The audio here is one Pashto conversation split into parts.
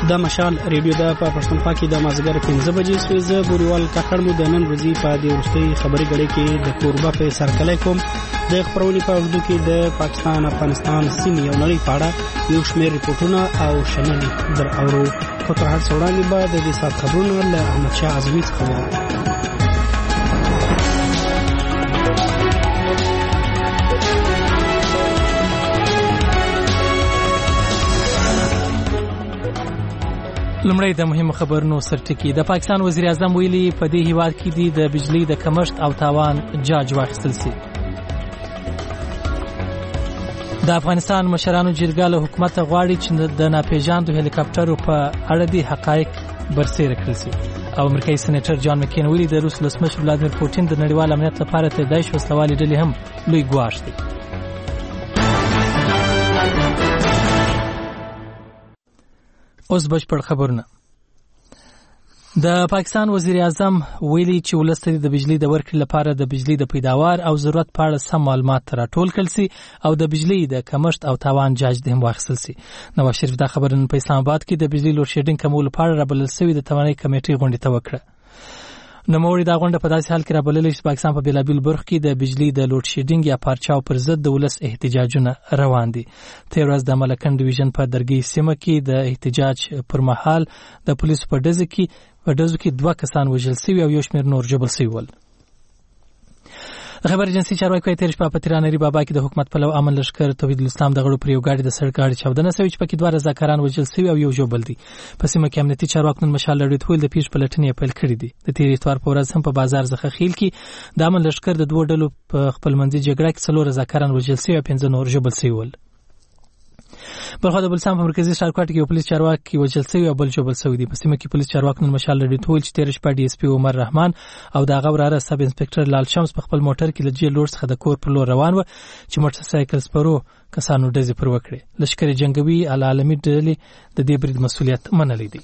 د مشال ریډیو د په پښتونخوا کې د مازیګر 15 بجې سویزه بوریوال کاکړ مو د نن ورځې په دې وروستۍ خبري غړې کې د کوربه په سرکلای کوم د خبرونې په وجود کې د پاکستان افغانستان سیمې او نړۍ په اړه یو شمېر ریپورتونه او شننې در اورو خو تر هر څه وړاندې به د دې سات خبرونه له احمد شاه اعظمي څخه واورو. لمړی د مهمو خبرونو سرټکی. د پاکستان وزیر اعظم ویلي په دې هیواد کې د بجلی د کمښت او تاوان جاج واخیستل شي. د افغانستان مشرانو جرګه له حکومت غواړي چې د ناپېژاندو هلیکاپټرو په اړه د حقایق برسېره کړل شي. او امریکایي سېنیټر جان مکین ویلي د روس ولسمشر ولادیمیر پوتین د نړیوال امنیت لپاره د داعش وسلوالې ډلې هم لوی ګواښ دی. اوس بشپړ خبرونه. د پاکستان وزیر اعظم ویلي چې ولس ته د بجلی د ورکړې لپاره د بجلی د پیداوار او ضرورت په اړه سم معلومات راټول کړل شي او د بجلی د کمښت او تاوان جاج هم واخیستل شي. نواز شریف دا خبرونه په اسلام آباد کې د بجلی لوډ شیډینګ کمولو لپاره رابلل شوې د توانایي کمیټې غونډې ته وکړه. نوموړي دا غونډه په داسې حال کې رابللې چې پاکستان په بیلابیل برخو کې د بجلی د لوډ شیډینګ یا پارچاو پر ضد د ولس احتجاجونه روان دي. تېر ورځ د ملکن ډیویژن په درګۍ سیمه کې د احتجاج پر مهال د پولیسو په ډزو کې 2 کسان وژل شوي او یو شمېر نور ژوبل شوي ول. خبر ایجنسی چارواکي تیر شپه په تیرانری بابا کې د حکومت پلو امن لشکر توحید الاسلام د غړو پر یو گاډي د سړک غاړې چاودنه شوې چې پکې 2 رضاکاران وژل شوي او یو ژوبل دي. په سیمه کې امنیتي چارواکو نن مشال لړۍ ټول د پیښ په لټنې پیل کړې دي. د تیر اتوار په ورځ هم په بازار زخخیل کې د امن لشکر د 2 ډلو په خپلمنځي جګړه کې 4 رضاکاران وژل شوي او 15 نور ژوبل شوي ول. بلخو د بلسام په مرکزی ښارکوټ کې یو پولیس چارواکي وژل شوی او بل ژوبل شوی دی. په سیمه کې پولیس چارواکو نن مشال لړۍ ټول چې تیر شپه ډي اس پی عمر رحمان او د هغه وراره سب انسپکټر لال شمس په خپل موټر کې له جیل لور څخه د کور پر لور روان و چې موټر سایکل سپرو کسانو ډزې پر وکړې. لشکر جنگوي العالمي ډلې د دې برید مسؤلیت منلی دی.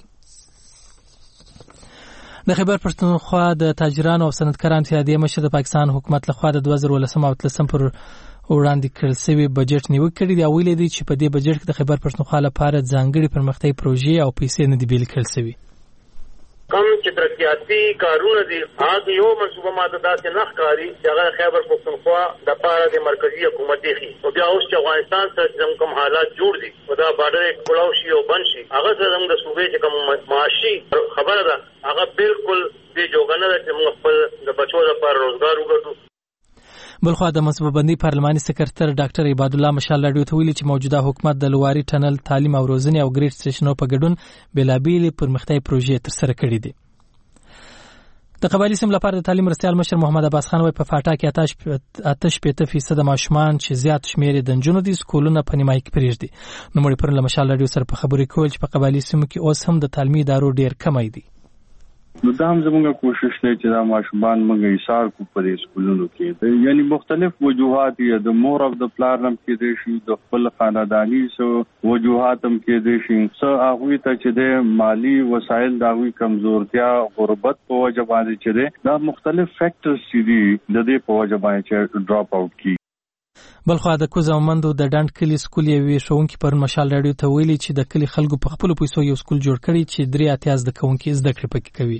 د خیبر پښتونخوا د تاجرانو او صنعتکارانو اتحادیې مشر د پاکستان حکومت لخوا د 2013 او 2013 پر وړاندې کړل شوی بجټ نیوکه کړې دی او ویلي دی چې په دې بجټ کې د خیبر پښتونخوا لپاره ځانګړي پرمختیايي پروژې او پیسې نه دي بیل کړل شوی. کم چې ترقیاتي کارونه دي هغه یو منصوبه ماده داسې نه ښکاري چې هغه خیبر پښتونخوا د لپاره د مرکزی حکومت دی او بیا اوس چې افغانستان سره کوم حالات جوړ دي او دا بارډر کلاو شي او بند شي هغه زموږ د صوبې چې کوم معاشي خبره ده هغه بالکل د جوګنه چې موږ خپل د بچو لپاره روزګار وګټو. بلخو د منصوبه بندي پارلماني سکرټر ډاکټر عباد الله مشال لړۍ ته ویلي چې موجوده حکومت د لواري ټنل تعلیم او روزنې او ګریډ سټیشنو په ګډون بېلابېلې پرمختیايي پروژې ترسره کړې دي. د قبایلي سیمو لپاره د تعلیم مرستیال مشر محمد عباس خان وايي په فاټا کې 88% ماشومان چې زیات شمېر د نجونو دي سکولونه په نیمایي کې پرېږدي. نوموړي پرون له مشال لړۍ سره په خبرې کول چې په قبایلي سیمو کې اوس هم د تعلیمي ادارو ډېر کمی دي. نو دا هم زموږ کوشش دی چې دا ماشومان موږ ایثار کو په سکولونو کې یعنی مختلف وجوهات یې د مور اف د پلانم کې دي شي د خپل خاندانی سو وجوهات هم کې دي شي څو هغه ته چې د مالی وسایل داوی کمزورتیا غربت په وجه باندې چې دا مختلف فیکټرز دي د دې په وجه باندې چې ډراپ اوټ کی. بلخو د کوزمندو د ډاند کلی سکول یوې ښوونکي پر مشال لړۍ ته ویلي چې د کلی خلکو په خپل پیسو یو سکول جوړ کړي چې 3 د کوونکي زده کړې پکې کوي.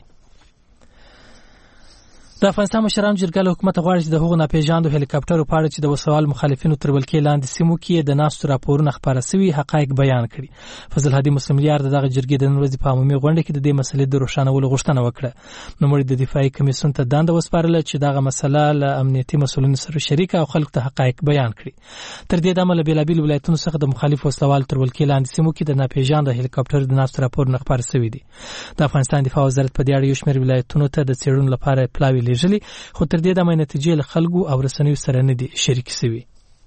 د افغانستان مشرانو جرګه له حکومت غواړي چې د هغو ناپېژاندو هلیکاپټرو په اړه چې د وسوال مخالفینو تر ولکې لاندې سیمو کې د ناستو راپورونه خپاره شوي حقایق بیان کړي. فضل هادي مسلم یار دغه جرګې د نن ورځې په عمومي غونډه کې د دې مسلې د روښانولو غوښتنه وکړه. نوموړي د دفاعي کمیسیون ته دنده وسپارله چې دغه مسله له امنیتي مسؤلینو سره شریکه او خلکو ته حقایق بیان کړي. تر دې دمه له بیلابیل ولایتونو څخه د مخالف وسوال تر ولکې لاندې سیمو کې د ناپېژاندو هلیکاپټرو د ناستو راپورونه خپاره شوي دي. د افغانستان دفاع وزارت په دې اړه یو شمېر ولایتونو ته د څېړنو لپاره پلاوي لیږلي خو تر دې دمه نتیجې له خلکو او رسنیو سره نه دي شریک شوي.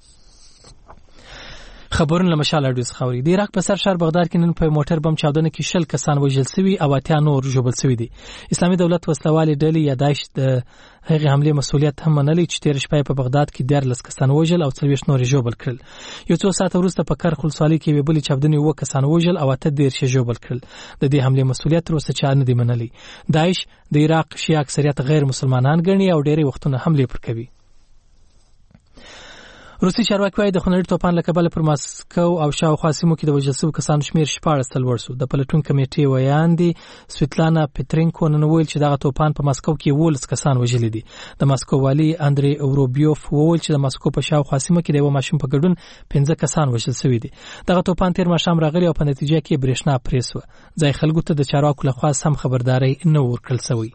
خبرونه له مشال لړۍ څخه اوري. د عراق په سر شهر بغداد کې نن په موټر بم چاودنه کې 60 کسان وژل شوي او 80 نور ژوبل شوي دي. اسلامي دولت وسلوالې ډلې یا داعش د هغې حملې مسؤلیت هم منلی چې تیر شپه په بغداد کې 14 کسان وژل او 40 نور ژوبل کړل. یو څو ساعت وروسته په کرخ ولسوالۍ کې بلې چاودنې 9 کسان وژل او 18 ژوبل کړل. د دې حملې مسؤلیت تر اوسه چا نه دی منلی. داعش د عراق شیعه اکثریت غیر مسلمانان ګڼي او ډېری وختونه حملې پر کوي. روسي چارواکي وايي د خونړي توپان له کبله پر ماسکو او شاوخوا سیمو کې د وژل شوو کسانو شمېر 14 لوړ شو. د پلټون کمیټې ویاندې سویتلانا پترینکو نن ویل چې دغه توپان په ماسکو کې 12 کسان وژلي دي. د ماسکو والي اندري اوروبیوف وویل چې د ماسکو په شاوخوا سیمو کې د یو ماشوم په ګډون 15 کسان وژل شوي دي. دغه توپان تیر ماښام راغلی او په نتیجه کې برېښنا پرې شوه. ځای خلکو ته د چارواکو لخوا سم خبرداري نه ورکړل شوې.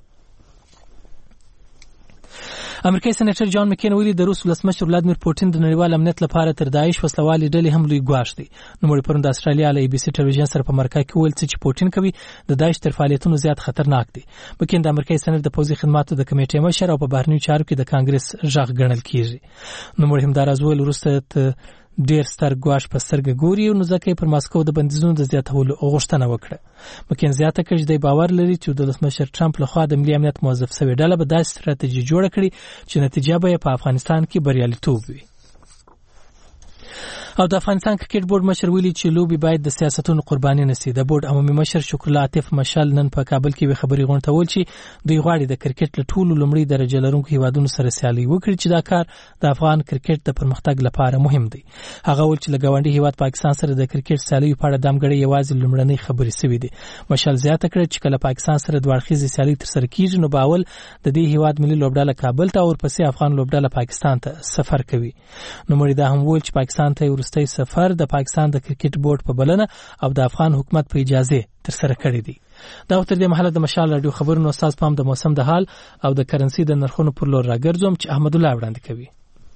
امریکایي سېنیټر جان مکین ویلي د روس ولسمشر ولادیمیر پوتین د نړیوال امنیت لپاره تر داعش وسلوالې ډلې هم لوی ګواښ دی. نوموړي پرون د استرالیا له ABC ټلویزیون سره په مرکه کې ویل چې پوتین کوي د داعش تر فعالیتونو زیات خطرناک دي. مکین د امریکایي سېنات د پوځي خدماتو د کمیټې مشر او په بهرنیو چارو کې د کانګرس غږ ګڼل کیږي. نوموړي همداراز ویل وروسته ډیر ستر ګواښ په سترګه ګوري نو ځکه پر ماسکو د بندیزونو د زیاتولو غوښتنه وکړه. مکین زیاته کړه چې د باور لري چې د ولسمشر ټرمپ لخوا د ملي امنیت موظف شوی ډله به داسې ستراتیژي جوړه کړي چې نتیجه به په افغانستان کې بریالیتوب وي. او د افغانستان کرکټ بورډ مشر ویلي چې لوبي باید د سیاستونو قرباني نشي. د بورډ عمومي مشر شکر الله عاطف مشال نن په کابل کې خبري غونډه ول چې دوی غواړي د کرکټ له ټولو لومړی درجه لرونکو هیوادونو سره سیالي وکړي چې دا کار د افغان کرکټ د پرمختګ لپاره مهم دی. هغه ول چې لګاونډي هیواد پاکستان سره د کرکټ سیالي په اړه دمګړی یوازې لومړنۍ خبري سوي دي. مشال زیاته کړه چې کله پاکستان سره دوه اړخیزه سیالي تر سره کیږي نو باول د دې هیواد ملي لوبډاله کابل ته او ورپسې افغان لوبډاله پاکستان ته سفر کوي. نو مړي دا هم ول چې پاکستان ته ورستۍ سفر د پاکستان د کرکټ بورډ په بلنه او د افغان حکومت په اجازه تر سره کړی دی. دا تر دې مهاله د مشال رادیو خبرونو استاد پام د موسم د حال او د کرنسي د نرخونو پر لور راګرځوم چې احمد الله وړاندې کوي.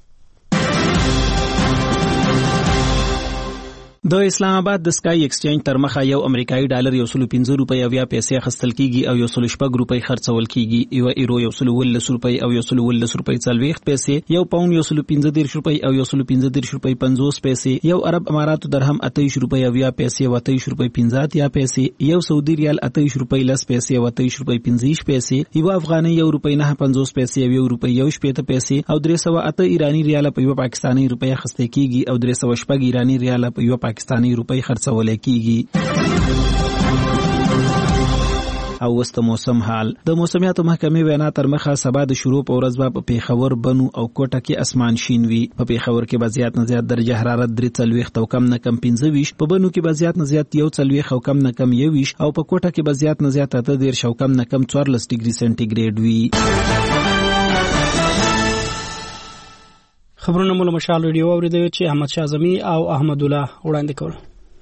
د اسلام آباد د سکای ایکسچینج تر مخه یو امریکایي ډالر 115 روپۍ او 20 پیسې خرڅل کیږي او 116 روپۍ خرڅول کیږي. یو ایرو 110 روپۍ او 110 روپۍ 40 پیسې، یو پاوند 115 روپۍ او 115 روپۍ 50 پیسې، یو عرب اماراتو درهم 28 روپۍ او 20 پیسې او 28 روپۍ 50 پیسې، یو سعودي ریال 28 روپۍ 10 پیسې او 28 روپۍ 50 پیسې، یو افغاني 1 روپۍ 9.50 پیسې او 1 روپۍ 18 پیسې او 308 ایرانی ریال په یو پاکستانی روپۍ خرڅل کیږي او 308 ایرانی ریال په یو پاکستانی روپۍ خرڅول کیږي. او وست موسم حال د موسمیاتو محکمې وینا تر مخه سبا د شروع په ورځ په پیښور، بنو او کوټه کې اسمان شین وي. په پیښور کې به زیات نه زیات درجه حرارت 43 او کم نه کم 25، په بنو کې به زیات نه زیات 41 او کم نه کم 21 او په کوټه کې به زیات نه زیات 13 او کم نه کم 14 ډیګري سنټیګریډ وي. خبرونه مول مشال ریډیو اوریدل چې احمد شاه زمي او احمد الله وړاندې کول.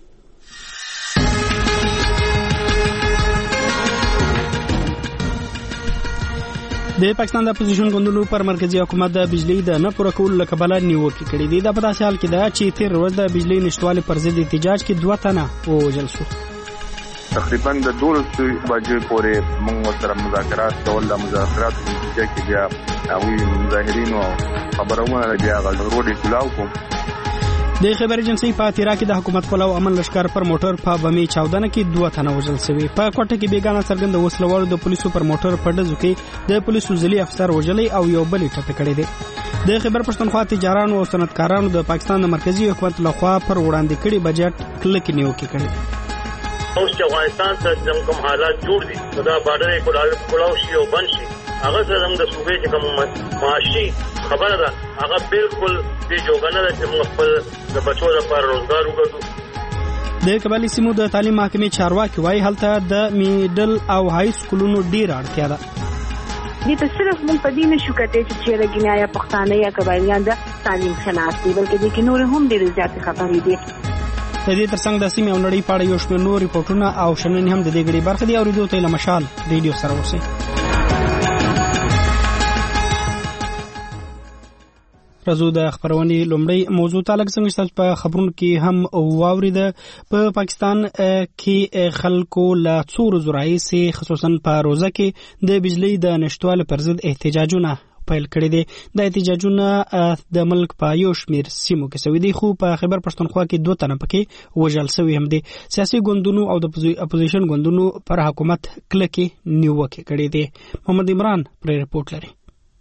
د پاکستان د اپوزیشن ګوندونو پر مرکزی حکومت د بجلی د نه پوره کولو له کبله نیوکې کړې دي. دا په داسې حال کې ده چې تیر ورځ د بجلی نشټوالي پر ضد احتجاج کې 2 تنه ووژل شو. تقریبا د 12 بجې پورې موږ سره مذاکرات کول. د مذاکرات نتیجه کې بیا هغوی مظاهرینو خبرونه بیا روډ کلاو کوم. د خبر ایجنسی په تیرا کې د حکومت پلو امن لشکر پر موټر په بمي چاودنه کې 2 تنه وژل شوي. په کوټه کې بیګانه څرګند وسلوالو د پولیسو پر موټر په ډزو کې د پولیسو ځلي افسر وژلې او یو بل ټپي کړی دی. د خبر پښتونخوا تجارانو او صنعتکارانو د پاکستان د مرکزی حکومت لخوا پر وړاندې کړي بجټ کلک نیوکې کړي. اوس چې افغانستان ته کوم حالات جوړ دي دا بارډر کلاو شي او بند شي هغه سره د صوبې چې کوم معاشي خبره ده هغه بالکل د جوګنه د خپل د بچو لپاره روزګار وګړو. د قبایلی سیمو د تعلیم محکمې چارواکي وايي هلته د میډل او های سکولونو ډیر اړتیا ده. دې ته صرف مونږ په دې نشو کته چې رګنیا یا پښتانه یا قبایلیان د تعلیم خلاصي بلکې د کینور هم ډیر زیات خبرې دي. د دې ترڅنګ د سیمې او نړۍ په اړه یو شمېر نور ریپورتونه او شننې هم د دې غړي برخه دي. اوریدو ته مشال ریډیو سره اوسئ. رازو د خبرونې لومړی موضوع تعلق څنګه چې په خبرونو کې هم واوریده په پاکستان کې خلکو لا څور زراعي سي خصوصا په روزه کې د بجلی د نشټوالي پر ضد احتجاجونه پیل کړی دي. د احتجاجونه د ملک په یو شمېر سیمو کې شوي دي خو په خبر پښتونخوا کې 2 تنه پکې وژل شوي هم دي. سیاسي ګوندونو او د اپوزیشن ګوندونو پر حکومت کلکې نیوکې کړې دي. محمد عمران پر ریپورت لري.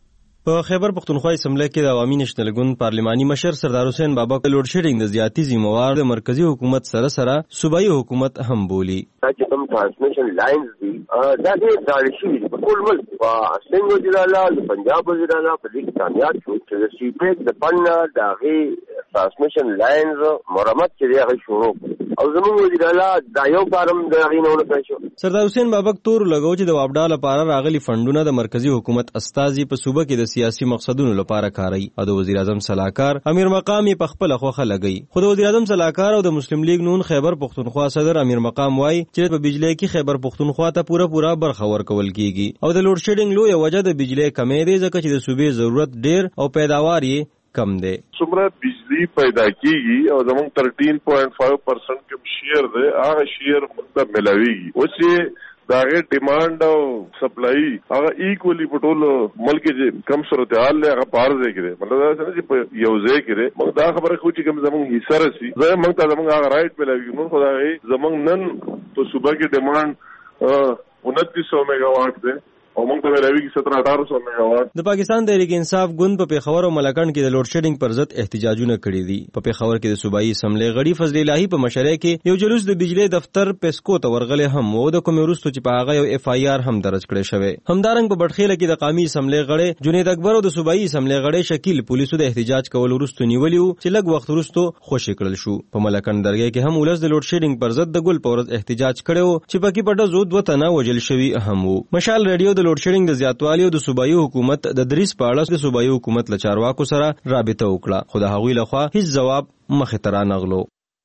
په خیبر پختونخوا اسمبلی کې د عوامي نېشنل ګوند پارلماني مشر سردار حسین بابک لوډ شیډینګ د زیاتی ذمہوار د مرکزی حکومت سره صوبایي حکومت هم بولی. چې کوم ټرانسمیشن لاینز دي دا دې دارشي په ټول ملک په سنگ وزیر اعلی پنجاب وزیر اعلی په دې کامیاب شو چې د سیپیک د پنه د غي ټرانسمیشن لاینز مرمت کې هغه شروع او زموږ وزیر اعلی دا یو کارم د غینونه پېښو. سردار حسین بابک تور لګو چې د وابډا لپاره راغلي فندونه د مرکزی حکومت استازي په صوبه کې د سیاسي مقصدونو لپاره کاروي او د وزیر اعظم صلاحکار امیر مقام په خپل خوخه لګي. خو د وزیر اعظم صلاحکار او د مسلم لیگ نون خیبر پختونخوا صدر امیر مقام وای چې په بجلی کې خیبر پختونخوا ته پورا برخه ورکول کیږي او د لوډ شیډینګ لوی وجه د بجلی کمې دی ځکه چې د صوبې ضرورت ډیر او پیداوار یې کم دی. څومره بجلی پیدا کیږي او زموږ 13.5% کوم شیر دی هغه شیر موږ ملاويږي. اوس داغه ډیماند او سپلای هغه ایکولی په ټول ملک کې کم صورتحال له هغه پار ځای کې مطلب دا څنګه چې یو ځای کې موږ دا خبره خو چې کوم زموږ حصہ رسی زه موږ ته زموږ هغه رائټ ملوي نو خدای زموږ نن په صوبه کې ډیماند 2900 میگاواټ دی او موږ ته ملوي 17-1800 میگاواټ. د پاکستان تحریک انصاف ګوند په پیښور او ملکند کې د لوډ شیډینګ پر ضد احتجاجونه کړي دي. په پیښور کې د صوبایي اسمبلی غړي فضل الهی په مشرۍ کې یو جلوس د بجلی دفتر پیسکو ته ورغلي هم وو د کوم وروسته چې په هغه یو اف آی آر هم درج کړی شوی. همدارنګ په بټخیله کې د قومي اسمبلی غړي جنید اکبر او د صوبایي اسمبلی غړي شکیل پولیسو د احتجاج کول وروسته نیولیو چې لږ وخت وروسته خوشی کړل شو. په ملکند درګه کې هم ولس د لوډ شیډینګ پر ضد د ګل پورز احتجاج کړو چې پکې پټه زود وطن وجل شوی هم وو. مشال ریډیو د لوډ شیډینګ د زیات والیو د صوبایي حکومت د دریس په اړه د صوبایي حکومت له چارواکو سره رابطه وکړه خو د هغوی لخوا هیڅ جواب مخې ته رانغلو.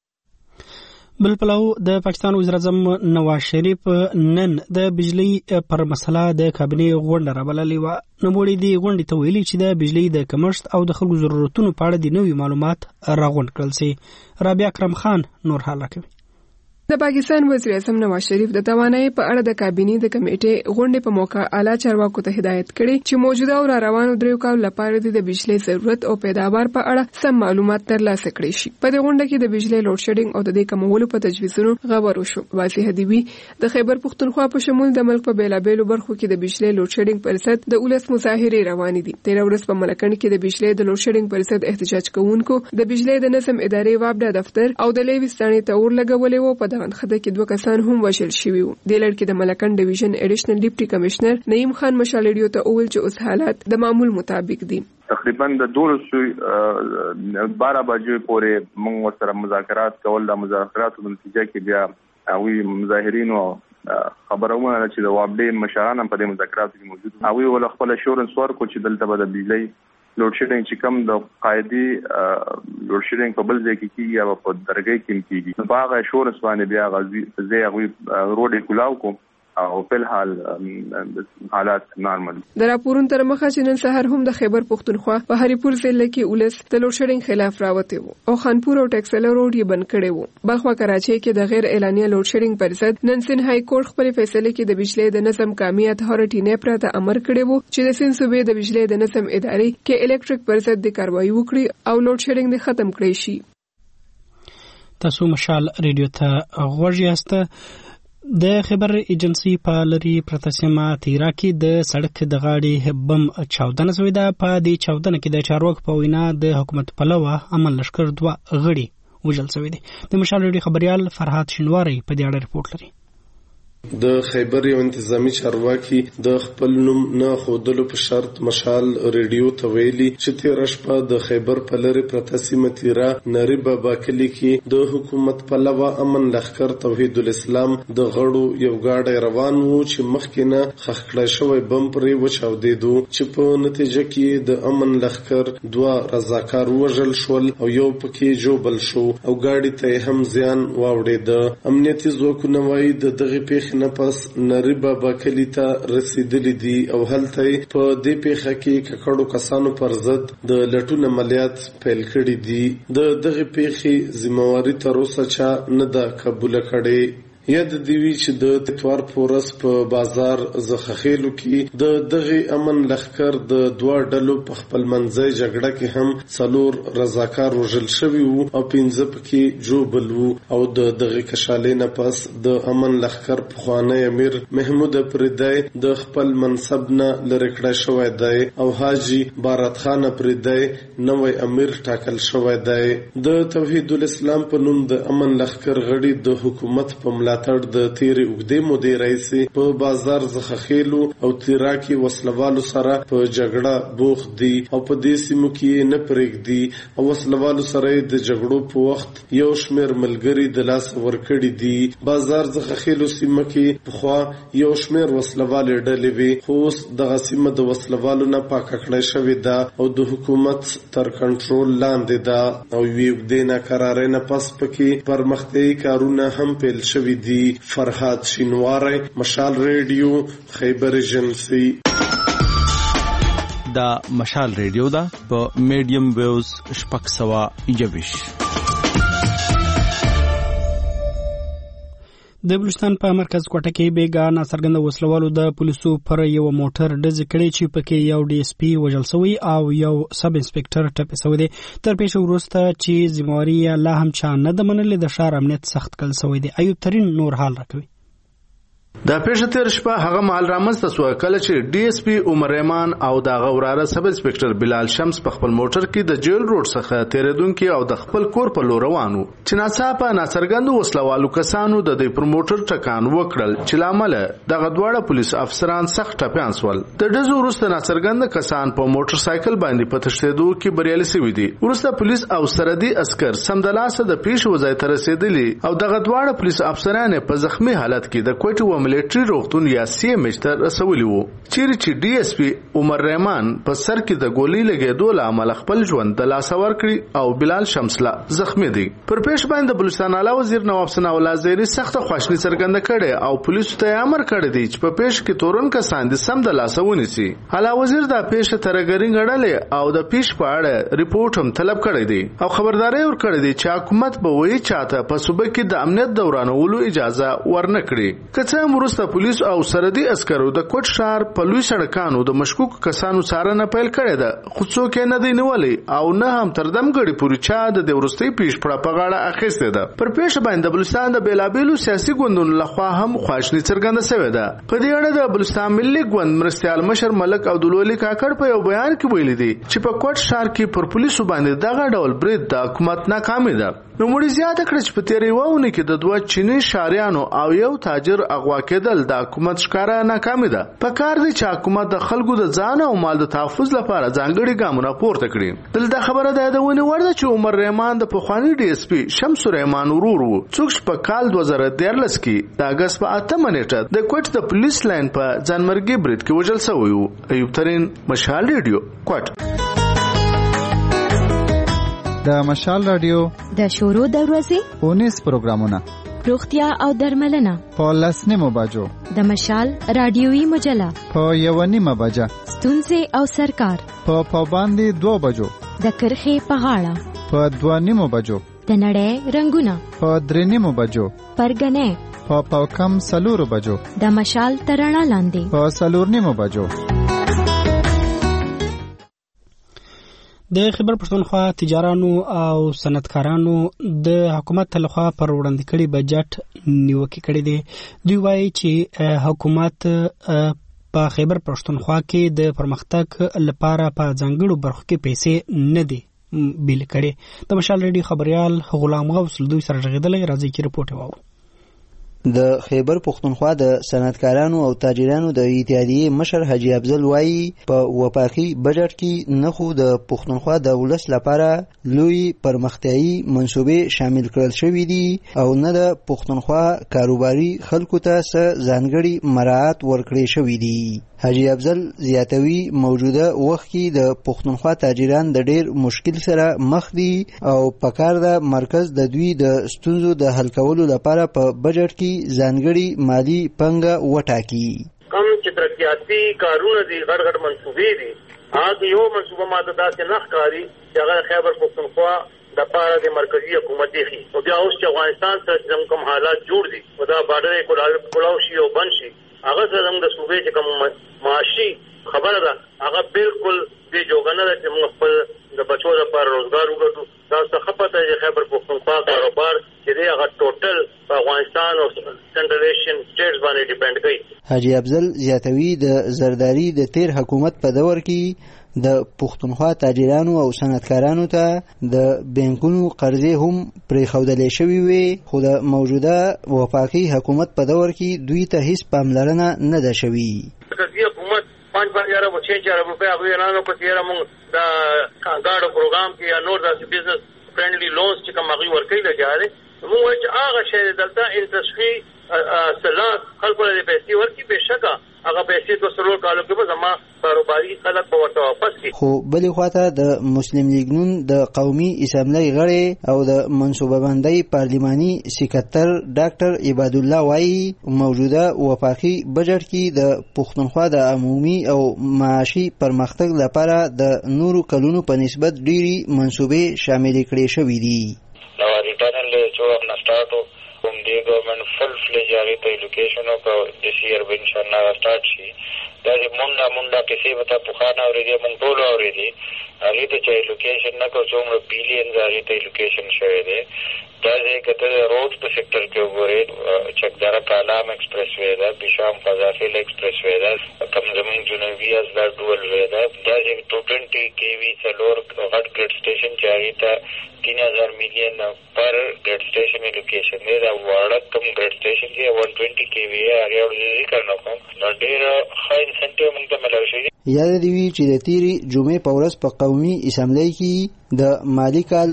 بل پلو د پاکستان وزیر اعظم نواز شریف نن د بجلی پر مسله د کابینې غونډه راوبللې وه. نوموړي دې غونډې ته ویلي چې د بجلی د کمښت او د خلکو ضرورتونو په اړه د نوي معلومات راغونډ کړل سي. رابعه اکرم خان نور حاله کوي. د پاکستان وزیر اعظم نواز شریف د توانایي په اړه د کابینې د کمیټې غونډې په موقع اعلی چارواکو ته هدایت کړي چې موجوده او روانو دریو کال لپاره د بجلی ضرورت او پیداوار په اړه سم معلومات ترلاسه کړي شي. په دې غونډه کې د بجلی لوډ شیډینګ او د دې کمولو په تجویزونو خبرو شو. واضح دی د خیبر پختونخوا په شمول د ملک په بیلابېلو برخو کې د بجلی لوډ شیډینګ پر ضد د ولس مظاهرې روانې دي. تیر ورځ په ملکند کې د بجلی د لوډ شیډینګ پر ضد احتجاج کوونکو د بجلی د نظم ادارې وابډا دفتر او د لیوي ستانې ته اور لګولې وو. په دغه خده کې دوه کسان هم وژل شوي وو. د لړ کې د ملکند ډیویژن اډیشنل ډیپټي کمشنر نعیم خان مشال ریډیو ته وویل چې اوس حالات د معمول مطابق دي. تقریبا د 12 بجې پورې موږ سره مذاکرات کول. د مذاکراتو په نتیجه کې بیا اوی مظاهرینو خبرونه چې د وابډې مشران په دې مذاکراتو کې موجود اوی ول خپل شورنس ورکو چې دلته به د بجلی لوډ شیډینګ چې کوم د قاعدي لوډ شیډینګ په بل ځای کې کیږي او په درګۍ کې کیږي په هغه شورنس باندې بیا غزي هغه روډ کلاو کو او په حال حالات نارمل. د راپورونو تر مخه چې نن سحر هم د خیبر پختونخوا په هریپور ضلع کې ولس د لوډ شیډینګ خلاف راوته وو او خانپور او ټکسل روډ یې بند کړي وو. بلخوا کراچۍ کې د غیر اعلانیه لوډ شیډینګ پر ضد نن سین های کورټ خپل فیصله کې د بجلی د نظم کامي اتھارټي نه پراته امر کړی وو چې د سین صوبې د بجلی د نظم ادارې کې الکتریک پر ضد د کاروایی وکړي او لوډ شیډینګ ختم کړي شي. تاسو مشال ریډیو ته غوږ یاست. د خبر ایجنسی په لری پرتسمه تیرا کې د سړک د غاړې بم چاودنه شوې ده. په دې چاودنه کې د چارواکو په وینا د حکومت پلوه امن لشکر 2 غړي وژل شوي دي. د مشال ریډیو خبريال فرحات شنواری په دې اړه رپورټ لري. د خیبر یو انتظامی چارواکي د خپل نوم نه خودلو په شرط مشال ریډیو ته ویلي چې تیر شپه د خیبر په لری پرته سیمه تیرا نری بابا کلی کې د حکومت پلوه امن لښکر توحید الاسلام د غړو یو گاډي روان وو چې مخکې نه خښکړای شوی بم پرې وچاودېدو چې په نتیجه کې د امن لښکر 2 رضاکار وژل شول او یو پکې جوبل شو او گاډي ته هم زیان واوړېد. امنیتي ځواکونه وایي د دغه پیښې نه پس نری بابا کلی ته رسیدلی دي او هلته په دې پیښه کې ککړو کسانو پر ضد د لټون عملیات پیل کړي دي. د دغه پیښې ذمہواری تر اوسه چا نه ده قبول کړي. ید دیوی چې د اتوار پورس په بازار زخخېلو کې د دغه امن لخر د دوه ډلو په خپل منځي جګړه کې هم څلور رضاکار وژل شوي وو او 15 پکې جوړ وو او د دغه کشالې نه پس د امن لخر په خوانی امیر محمود پردای د خپل منصب نه لری کړی شوی دی او حاجی بارات خان پردای نوې امیر ټاکل شوی دی. د توحید الاسلام په نوم د امن لخر غړي د حکومت په ملاتړ د تیرې اوږدې مودې راځي په بازار زخخېلو او تیراکي وسلوالو سره په جګړه بوخت دي او په دې سیمو کې نه پرېږدي او وسلوالو سره د جګړو په وخت یو شمېر ملګري د لاس ورکړي دي. بازار زخخېلو سیمه کې پخوا یو شمېر وسلوالې ډلې وي خو اوس دغه سیمه د وسلوالو نه پاکه کړای شوې ده او د حکومت تر کنټرول لاندې ده او ویوږدې ناکرارۍ نه پس پکې پرمختیایي کارونه هم پیل شوي دي. فرهاد شینواری، مشال ریډیو، خیبر ایجنسی. دا مشال ریډیو ده په میډیم ویوز 621. د بلوچستان په مرکز کوټه کې بیګا ناڅرګنده وسلوالو د پولیسو پر یو موټر ډزې کړې چې پکې یو ډي اس پی وژل شوی او یو سب انسپکټر ټپي شوی دی. تر پیښې وروسته چې ذمہواري لا هم چا نه ده منلې د ښار امنیت سخت کړل شوی دی. ایوب ترین نور حال راکوي. دا پیښه تیر شپه هغه مهال رامنځته شوه کله چې ډي اس پی عمر رحمان او دغه وراره سب انسپکټر بلال شمس په خپل موټر کې د جیل روډ څخه تیریدونکي او د خپل کور په لور روانو چې ناڅاپه ناڅرګندو وسلوالو کسانو د دې پر موټر ټکان وکړل چې لامل دغه دواړه پولیس افسران سخت ټپیان شول. د ډزو وروسته ناڅرګند کسان په موټر سایکل باندې په تښتېدو کې بریالي شوي دي. وروسته پولیس او سرحدي عسکر سمدلاسه د پیښې ځای ته رسېدلي او دغه دواړه پولیس افسران په زخمی حالت کې د کوټې ملټري روغتون یا سی ام ایچ ته رسولي وو. چیرې چې ډي اس پی عمر رحمان په سر کې د ګولۍ لګېدو له امله خپل ژوند د لاسه ورکړي او بلال شمس لا زخمی دی. پر پیښ باندې بلوچستان اعلی وزیر نواب ثناءالله زیری سخت خواشني څرګنده کړې او پولیسو ته امر کړی دی چې په پیښ کې تورن کسان د سم د لاسه ونیسي. اعلی وزیر دا پیښه ترګرین غړلې او د پیښ په اړه ریپورت هم طلب کړی دی او خبرداري ورکړې دی چې حکومت به وایي چاته په صوبه کې د امنیت دورانولو اجازه ورنکړي. کڅه مرسته پولیس او سرحدي عسکرو د کوټ ښار په لوی سړکانو د مشکوک کسانو څارنه پیل کړې ده خو څوک یې نه دی نیولې او نه هم تر دمګړي پورې چا د وروستۍ پیښ په غاړه اخیستې ده. پر پیښه باندې د بلوچستان د بیلابیلو سیاسي ګوندونو لخوا هم خواشني څرګنده شوې ده. په دې اړه د بلوچستان ملي ګوند مرستیال مشر ملک عبدالولي کاکړ په یو بیان کې ویلي دي چې په کوټ ښار کې پر پولیسو باندې دغه ډول برید د حکومت ناکامي ده. نو مړي زیاته کړه چې په تیرې وونه کې د دوه چینی شاریانو او یو تاجر اغوا کېدل د حکومت ښکارا ناکامي ده. په کار دی چې حکومت د خلکو د ځان او مال د تحفظ لپاره ځانګړي ګامونه پورته کړي. دلته خبره ده د ونی ورده چې عمر رحمان د پخوانی ډي اس پی شمس رحمان ورور وو څوک په کال 2013 کې د اگست په 8 نیټه د کوټ د پولیس لاین په ځانمرګي برید کې وژل شوی وو. ایوب ترین، مشال ریډیو، کوټ. د مشال رادیو د شورو د ورځې 19 پروګرامونه روغتیا او درملنه په 10 بجو د مشال رادیوي مجله په 1 بجه ستونزې او سرکار په پابندي 2 بجو د کرخې په غاړه په 2 بجو د نړۍ رنگونه په 3 بجو پرګنې په کم 4 بجو د مشال ترڼا لاندې په 4 بجو. د خیبر پښتونخوا تجارانو او صنعتکارانو د حکومت لخوا پر وړاندې کړي بجټ نیوکه کړې دي. دوی وایي چې حکومت په خیبر پښتونخوا کې د پرمختګ لپاره په ځانګړو برخو کې پیسې نه دي بیل کړي. د مشال ریډیو خبريال غلام غوث دوی سره غږیدل راځي چې رپورټ وورو. د خیبر پښتونخوا د صنعتکارانو او تاجرانو د اتحادیې مشر حاجی افضل وایي په وفاقي بجټ کې نه خو د پښتونخوا د ولس لپاره لوی پرمختیایي منصوبې شامل کړل شوې دي او نه د پښتونخوا کاروباري خلکو ته څه ځانګړي مراعات ورکړي شوي دي. حاجی افضل زیاتوي موجوده وخت کې د پښتونخوا تاجران د ډېر مشکل سره مخ دي او پکار د مرکز د دوی د ستونزو د حل کولو لپاره په بجټ کې ځانګړي مالی پنګه وټاکي. کم چې ترقیاتي کارونه دي غټ غټ منصوبې دي هغه یو منصوبه ماته داسې نه ښکاري چې هغه خیبر پښتونخوا د پاره د مرکزی حکومت دی او بیا اوس چې افغانستان سره کوم حالات جوړ دي او دا بارډر کولاو شي او بن شي هغه سره د صوبې چې کوم معاشي خبره ده هغه بالکل دې جوګنه ده چې موږ خپل د بچو لپاره روزګار وګټو دا څه خپته چې خیبر پختونخوا کاروبار چې دی هغه ټوټل په افغانستان او سنټرل ایشین سټیټس باندې ډیپند کوي. حاجی افضل زیاتوي د زرداری د تیر حکومت په دور کې د پختونخوا تاجرانو او صنعتکارانو ته د بانکونو قرضې هم پرېښودلې شوې وې خو د موجوده وفاقي حکومت په دور کې دوی ته هیڅ پاملرنه نه ده شوې. مرکزی حکومت 5,000 روپے هغه اعلان وکړ چې موږ د کاګاډو پروګرام کې یا نور د بزنس فرندلی لونز چې کوم هغه ورکړي لګاره موږ چې هغه شی دلته انډستری سلاس خلکو له پیسې ورکړي بهشکه هغه پیسې د سرور کالو کې به زما کاروباري خلک به ورته واپس کړي. خو بلې خواته د مسلم لیگ نون د قومي اسمبلی غړی او د منصوبه بندۍ پارلماني سکرټر ډاکټر عباد الله وایي موجوده وفاقي بجټ کې د پښتونخوا د عمومي او معاشي پرمختګ لپاره د نورو کلونو په نسبت ډېری منصوبې شامل کړي شوې دي. نو ریټرن له جو هم نستارټو کوم دی ګورنمنت فل فلیج هغه ته ایجوکیشن او د سیر به ان شاء الله سٹارټ شي دا مونږه کیسې وته په خانه اورېدي مونږ ټول اورېدي هغه ته چې ایجوکیشن نه کو څومره بیلیون هغه ته ایجوکیشن شوی دی دا چې کته روډ په سېکټر کې وګورئ چکدارا کالام ایکسپریس وے دا بشام قذافیل ایکسپریس وے دا کم زمون جنوبی از دا ډول وے دا چې 220 کیوی څلور غټ ګریډ سټیشن چاري ته 3000 میلیون پر ګریډ سټیشن ایجوکیشن دی دا وړه کم ګریډ سټیشن دی 120 کیوی هغه ذکر نه کوم نو ډیر ښه انسنټیو موږ ته ملو شي. یاد دی وی چې د تیری جمعې په ورځ په قومي اسمبلی کې د مالی کال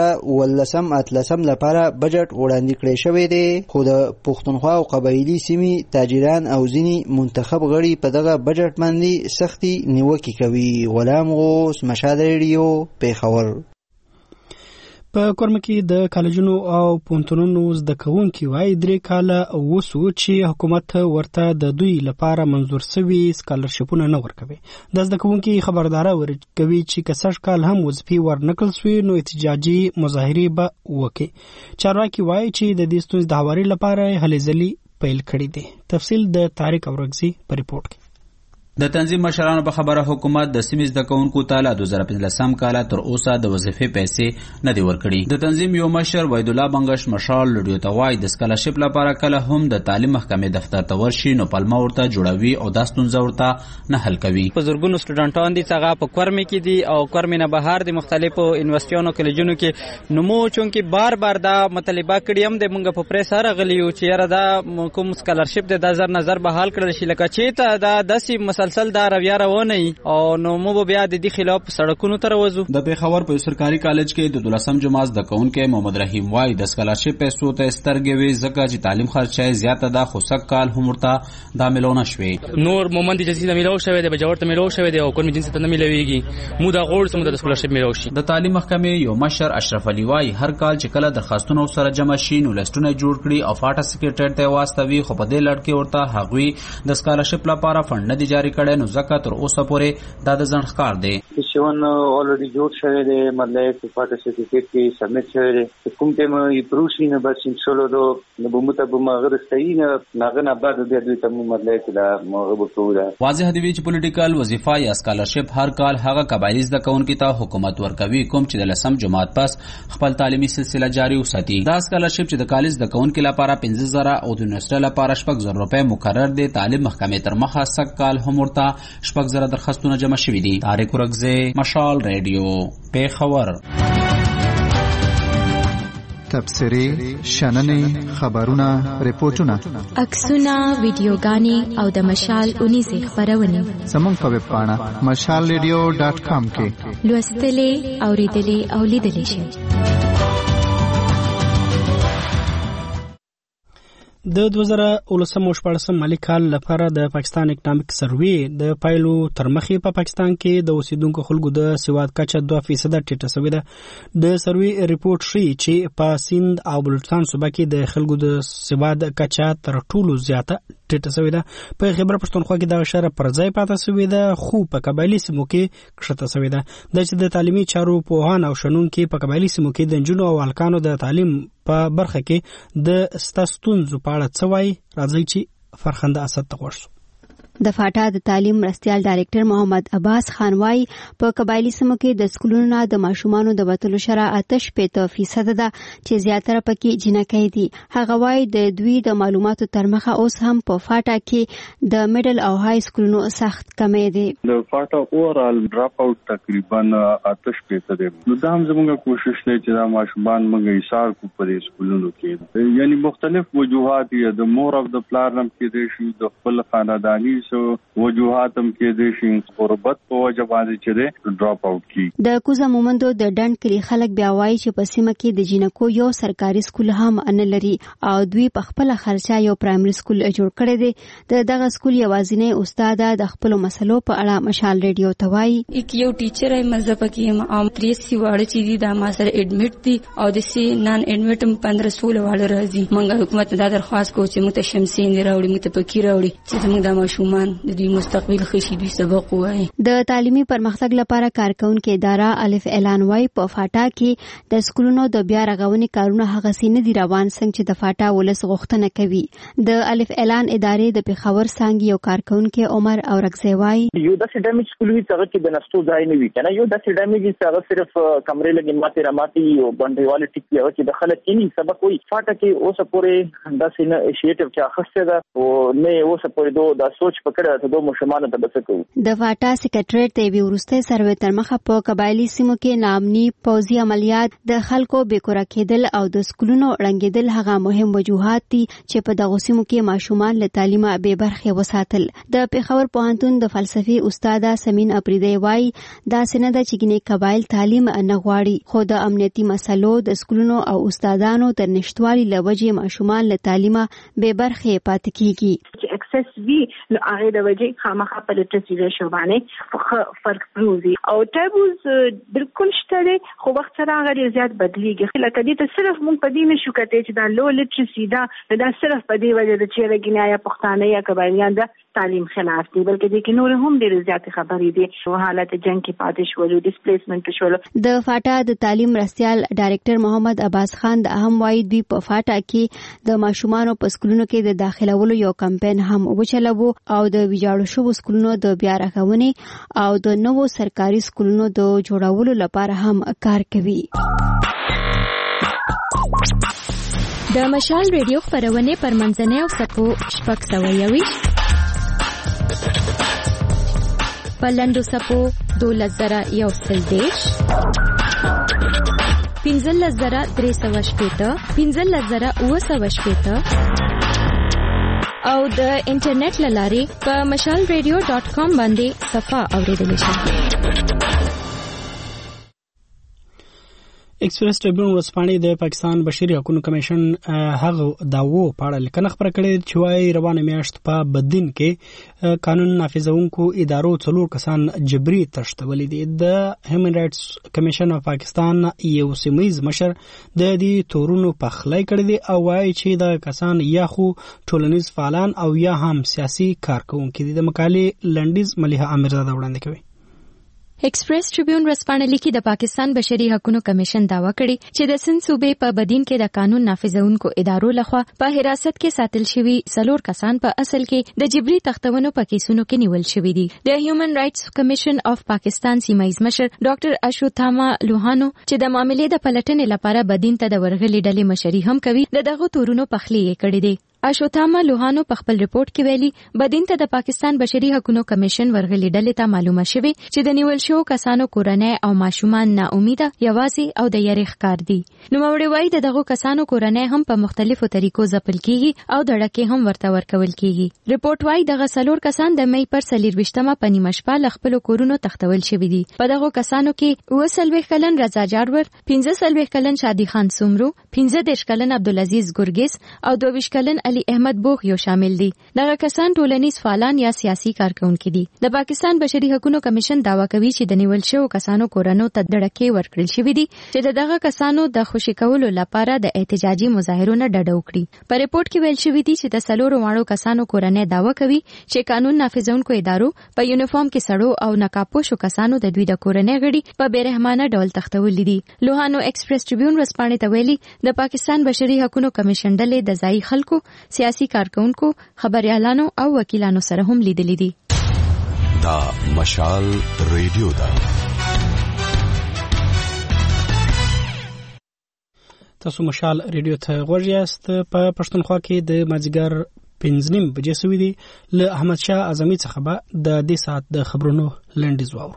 2013-14 لپاره بجټ وړاندې کړی شوی دی خو د پښتونخوا او قبایلی سیمې تاجران او ځینې منتخب غړي په دغه بجټ باندې سختي نیوکې کوي. غلام غوث مشال ریډیو پیښور. په کورم کې د کالجونو او پونتونونو زده کوونکي وایي 3 کاله وسو چې حکومت ورته د دوی لپاره منظور شوی سکالرشپونه نه ورکوي. د زده کوونکي خبرداري ورکوي چې کسر کال هم وظیفې ورنکل شوی نو احتجاجي مظاهره به وکړي. چارواکي وایي چې د دې ستونزې د هواري لپاره هلې ځلې پیل کړي دي. تفصیل د طارق اورغزي په ریپورت کې. د تنظیم مشرانو په خبره حکومت د سیمې زده کوونکو ته له 2015 کال تر اوسه د وظیفې پیسې نه دی ورکړي. د تنظیم یو مشر وحید الله بنگش مشال لډیو ته وایي د سکالرشپ لپاره کله هم د تعلیم محکمې دفتر ته ورشي نو پلمه ورته جوړوي او د ستونزه ورته نه حل کوي. په زورګونو سټوډنټان دي څنګه په کورمې کې دي او کورمې نه بهر د مختلفو یونیورسيټونو کالجونو کې نمو چونکې بار بار دا مطالبه کړی هم د مونږ په پریس سره غلیو چې یاره دا کوم سکالرشپ د نظر به حل کړل شي لکه چې ته دا داسې مسلسل دا رویه روانه او نو مو بیا د دې خلاف سړکونو ته وځو. د پیښور په سرکاري کالج کې د 12م جماعت د کونکو محمد رحیم وای د سکالرشپ پیسو ته سترګې وي ځکه چې تعلیم خرچه زیاته ده خو سک کال هم ورته دا ملونه شوي. نور مومند چې ملو شوی دی بجورته ملو شوی دی او کوم جنس ته نه ملويږي مو دا غوړ سم د سکالرشپ ملو شي. د تعلیم محکمې یو مشر اشرف علي وای هر کال چې کله درخواستونه سره جمع شي نو لستونه جوړ کړي او فاټا سکریټریټ ته واستوي خو په دې لړ کې ورته هغوی د سکالرشپ لپاره فند نه دی جاری کړي نو ځکه تر اوسه پورې دا د ځنډ ښکار دی. شون اولریډي جوړ شوی دی مطلب فاټا سکریټریټ کې سبمیټ شوی دی کوم ټیم یې پروسي نه بس ان شاء الله نو بمته بمغه رستای نه ناغه بعد د دې ته مطلب دا موږ وکړو. واضح دی چې پولیټیکل وظیفه یا سکالرشپ هر کال هغه قبایلی زده کوونکو ته حکومت ورکوي کوم چې د لسم جماعت پس خپل تعلیمي سلسله جاری وساتي. دا سکالرشپ چې د کالج زده کوونکو لپاره 15000 او د یونیورسيټي لپاره 6000 روپے مقرر دي تعلیم محکمې تر مخه سک کال هم ورته 6000 درخواستونه جمع شوي دي. طارق اورغزي مشال ریډیو پیښور. تبصرې شننې خبرونه ریپورتونه عکسونه ویډیوګانې او د مشال اونیزه خبرونه زموږ په ویب پاڼه mashalradio.com کې لوستلې اوریدلې او لیدلې شئ. د 2014 مالی کال لپاره د پاکستان اکونومیک سروې د پایلو ترمخې په پاکستان کې د اوسیدونکو خلکو د سواد کچه 2% ټیټه شوې ده. د سروې ریپورت ښیي چې په سند او بلوچستان صوبه کې د خلکو د سواد کچه تر ټولو زیاته ټیټه شوې ده. په خیبر پښتونخوا کې دغه شرح پر ځای پاتې شوې ده، خو په قبایلي سیمو کې کښته شوې ده. د چې د تعلیمي چارو پوهان او شنونکي په قبایلي سیمو کې د نجونو او هلکانو د تعلیم په برخه کې د ستونزو په اړه څه وایي، راځي چې فرخنده اسد ته غوږ شو. د فاټا د تعلیم مرستیال ډایرکټر محمد عباس خان وايي په قبایلی سیمو کې د سکولونو نه د ماشومانو د وتلو شرح 8% ده چې زیاتره پکې جنکۍ دي. هغه وايي د دوی د معلوماتو تر مخه اوس هم په فاټا کې د میډل او های سکولونو سخت کمی دي. د فاټا اورال ډراپ اوټ تقریبا 8% ده. نو دا هم زموږ کوشش دی چې دا ماشومان موږ ایثار کو په سکولونو کې، یعنی مختلف وجوهات دي. د مور اف د پلانم کې دي شي د خپل خاندانی وجوهات هم کې دي شي غربت په وجه باندې چې ډراپ اوټ کی. د کوزه مومندو د ډند کلی خلک بیا وایي چې په سیمه کې د جنکو یو سرکاري سکول هم نه لري او دوی په خپل خرچه یو پرایمري سکول جوړ کړی دی. دغه سکول یوازینی استاد د خپل مسلو په اړه مشال ریډیو ته وایي یو ټیچر ای مزه پکې ام 30 واړه چې دي د ما سره اډمیټ دي او د سی نان اډمیټ 1516 واړه راځي. موږ حکومت ته درخواست کوو چې موږ ته شمسین راوړي، موږ ته پکې راوړي چې موږ د ماشومان د دوی مستقبل خشي دوی سبق وایي. د تعلیمي پرمختګ لپاره کارکونکو اداره الف اعلان وایي په فاټا کې د سکولونو د بیا رغونې کارونه هغه سینه دي روان څنګه چې د فاټا ولس غوښتنه کوي. د الف اعلان ادارې د پیښور څنګه یو کارکونکو عمر اورکزی وایي یو د سټامج سکول وی څنګه چې د نستو ځای نه وي کنه، یو د سټامج څنګه صرف کمرې لګي ماته راماتي او باندېواله ټیک یو چې د خلک کینی سبق وي. فاټا کې اوس پورې د سینه انیشیټیو چې اخسته ده او نه اوس پورې د سوچ پکړه ته دوه مشمانه ته بسکو. د فاټا سیکریټریټ ته وروسته سروې تر مخه په قبایلی سیمو کې نامني پوځي عملیات د خلکو بیکوره کېدل او د سکولونو ړنګېدل هغه مهم وجوهات دي چې په دغه سیمو کې ماشومان له تعلیمه بې برخې وساتل. د پیښور پوهنتون د فلسفي استاده سمین اپریدی وايي دا سند چې ګنې قبایل تعلیم نه غواړي، خو د امنیتي مسلو د سکولونو او استادانو تر نشټوالي لوجې ماشومان له تعلیمه بې برخې پاتې کیږي. اکسس وی نو هغه د وجې خامخا په لټرسي ریشو باندې فرق پروزي او ټابوز بالکل شته، خو وخت سره هغه زیات بدلیږي. لکه دې ته صرف مونږ په دې نشو کته چې دا لو لټرسي دا صرف په دې وجه چې رګنیا یا پښتانه یا قبایلیان د تعلیم خلاف دي، بلکې د کې نور هم ډېر زیات خبرې دي او حالت جنگ کې پاتې شول، ډیسپلیسمنت شول. د فاټا د تعلیم مرستیال ډایرکټر محمد عباس خان د اهم وايي دوی په فاټا کې د ماشومانو په سکولونو کې د داخلولو یو کمپاین هم وچلوو او د ویجاړو شوو سکولونو د بیا رغونې او د نوو سرکاري سکولونو د جوړولو لپاره هم کار کوي. د مشال ریډیو خبرونه پر منځنۍ او سپو شپږ سوه یویش پلندو سپو 2011 15,380 15,980 او د انټرنیټ لارې په mashalradio.com باندې صفه اوریدل شي. ایکسپریس ټریبیون ورځپاڼې د پاکستان بشري حقوقو کمیشن هغه داوو په اړه لیکنه خبره کړې چې وايي روانه میاشت په بدین کې قانون نافذونکو ادارو څلور کسان جبري تښتولي دي. د هیومن رائټس کمیشن اف پاکستان یو سیمایز مشر د دې تورونو پخلی کړی دی او وايي چې دا کسان یا خو ټولنیز فعالان او یا هم سیاسي کارکونکي دي. د مقالې لنډیز ملیحه امیرزاده وړاندې کوي. ایکسپریس ټریبیون ورځپاڼه لیکي د پاکستان بشري حقوقو کمیشن داوا کړی چې د سند صوبې په بدین کې د قانون نافذونکو ادارو لخوا په حراست کې ساتل شوي څلور کسان په اصل کې د جبري تختونو په کیسونو کې نیول شوي دي. د هیومن رائټس کمیشن اف پاکستان سیمایز مشر ډاکټر اشوتاما لوهانو چې د معاملې د پلټنې لپاره بدین ته د ورغلي ډلې مشري هم کوي دغه تورونو پخلی کړی دی. اشوتاما لوهانو په خپل ریپورت کې ویلي بدین ته د پاکستان بشري حقوقو کمیشن ورغلي ډلې ته معلومه شوه چې د نیول شو کسانو کورنۍ او ماشومان نا امیده یوازې او د یری ښکار دي. نو موري وایي دغه کسانو کورنۍ هم په مختلفو طریقو ځپل کیږي او دړکې هم ورته ورکول کیږي. ریپورت وایي دغه څلور کسان د مې پر 24مه په نیمه شپه ل خپل کورونو تختول شوي دي. په دغه کسانو کې 29 کلن رضا جاروور، 15 کلن شادي خان سومرو، 15 کلن عبدالعزیز ګورګیس او 22 کلن علي احمد بوغ یو شامل دي. دغه کسان ټولنیز فعالان یا سیاسي کارکونکي دي. د پاکستان بشري حقوقو کمیشن داوا کوي چې د نیول شوو کسانو کورونو ته دړکې ورکړل شوې دي چې دغه کسانو د خوشي کولو لپاره د احتجاجي مظاهرونو ډډه وکړي. په ریپورت کې ویل شوی دی چې د سلورو واړو کسانو کورنۍ داوا کوي چې قانون نافذونکو ادارو په یونیفارم کې سړو او نقابپوشو کسانو د دوی د کورنۍ غړي په بیرحمانه ډول تختولې دي. لوهانو ایکسپریس ټریبیون ورځپاڼې ته ویلي د پاکستان بشري حقوقو کمیشن ډلې د ځایي خلکو، سیاسي کارکونکو، خبريالانو او وکیلانو سره هم لیدلې دي. دا مشال ریډیو دا تاسو مشال ریډیو ته غوږ یاست. په پښتونخوا کې د مازیګر 5:30 بجې سوي دي. له احمد شاه اعظمي څخه به د دې ساعت د خبرونو لنډیز واورو.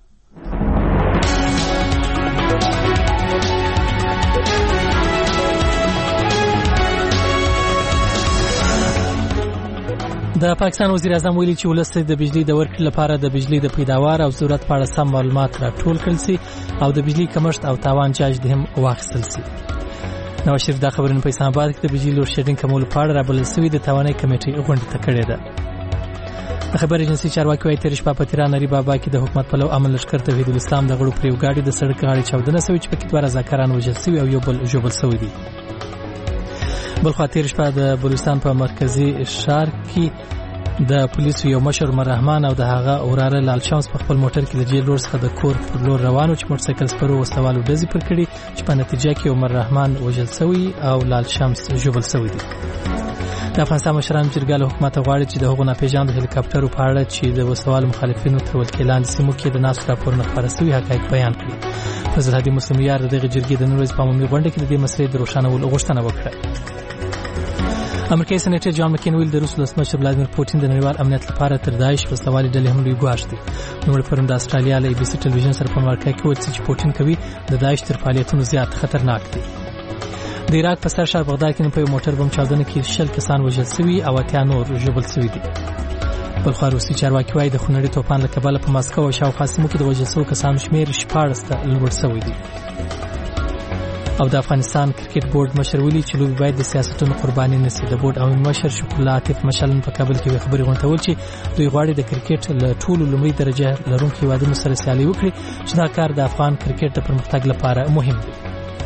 د پاکستان وزیر اعظم ویلي چې ولس د بجلی د ورکړې لپاره د بجلی د پیداوار او ضرورت په اړه سم معلومات راټول کړل سي او د بجلی کمښت او تاوان جاج د هم واخیستل سي. نواز شریف دا خبرونه په اسلام آباد کې د بجلی لوډ شیډینګ کمولو په اړه رابلل شوې د توانایي کمیټې غونډه ته کړې ده. د خبر ایجنسی چارواکي وايي تیر شپه په تیران نری بابا کې د حکومت پلو امن لشکر توحید الاسلام د غړو پر یو ګاډي د سړک غاړې چاودنه شوې چې پکې دوه رضاکاران وژل شوي او یو بل ژوبل شوي دي. بلخوا تیر شپه د بلوچستان په مرکزی ښار کې د پولیسو یو مشر عمر رحمان او د هغه وراره لال شمس په خپل موټر کې د جیل روډ څخه د کور پر لور روانو چې موټر سایکل سپرو وسلوالو ډزې پر کړي چې په نتیجه کې عمر رحمان وژل شوی او لال شمس ژوبل شوی دي. د افغانستان مشران جرګه له حکومت غواړي چې د هغو ناپېژاندو هلیکاپټرو په اړه چې د وسوال مخالفینو تر ولکې لاندې سیمو کې د ناستو راپورونه خپاره شوي حقایق بیان کړي. فضل هادي مسلم یار دغه جرګې د نن ورځې په عمومي غونډه کې د دې مسلې د روښانولو غوښتنه وکړه. امریکایي سېنیټر جان مکین ویل د روس ولسمشر ولادیمیر پوتین د نړیوال امنیت لپاره تر داعش وسلوالې ډلې هم لوی ګواښ دی. نو پرون د استرالیا له ABC ټلویزیون سره په مرکه کې ویل چې پوتین کوي د داعش تر فعالیتونو زیات خطرناک دی. د عراق په سر شهر بغداد کې په یو موټر بم چاودنه کې 60 کسان وژل شوي او 80 نور ژوبل شوي دي. بلخوا روسي چارواکي وايي د خونړي توپان له کبله په ماسکو او شاوخوا سیمو کې د وژل شوو کسانو شمېر 14 ته لوړ شوی دی. او د افغانستان کرکټ بورډ مشر ویلي چې لوبې باید د سیاستونو قرباني نه سي. د بورډ عامل مشر شکر الله عاطف مشلن په کابل کې خبري غونډول چې دوی غواړي د کرکټ له ټولو لومړي درجه لرونکو هیوادونو سره سیالي وکړي چې دا کار د افغان کرکټ د پرمختګ لپاره مهم دی.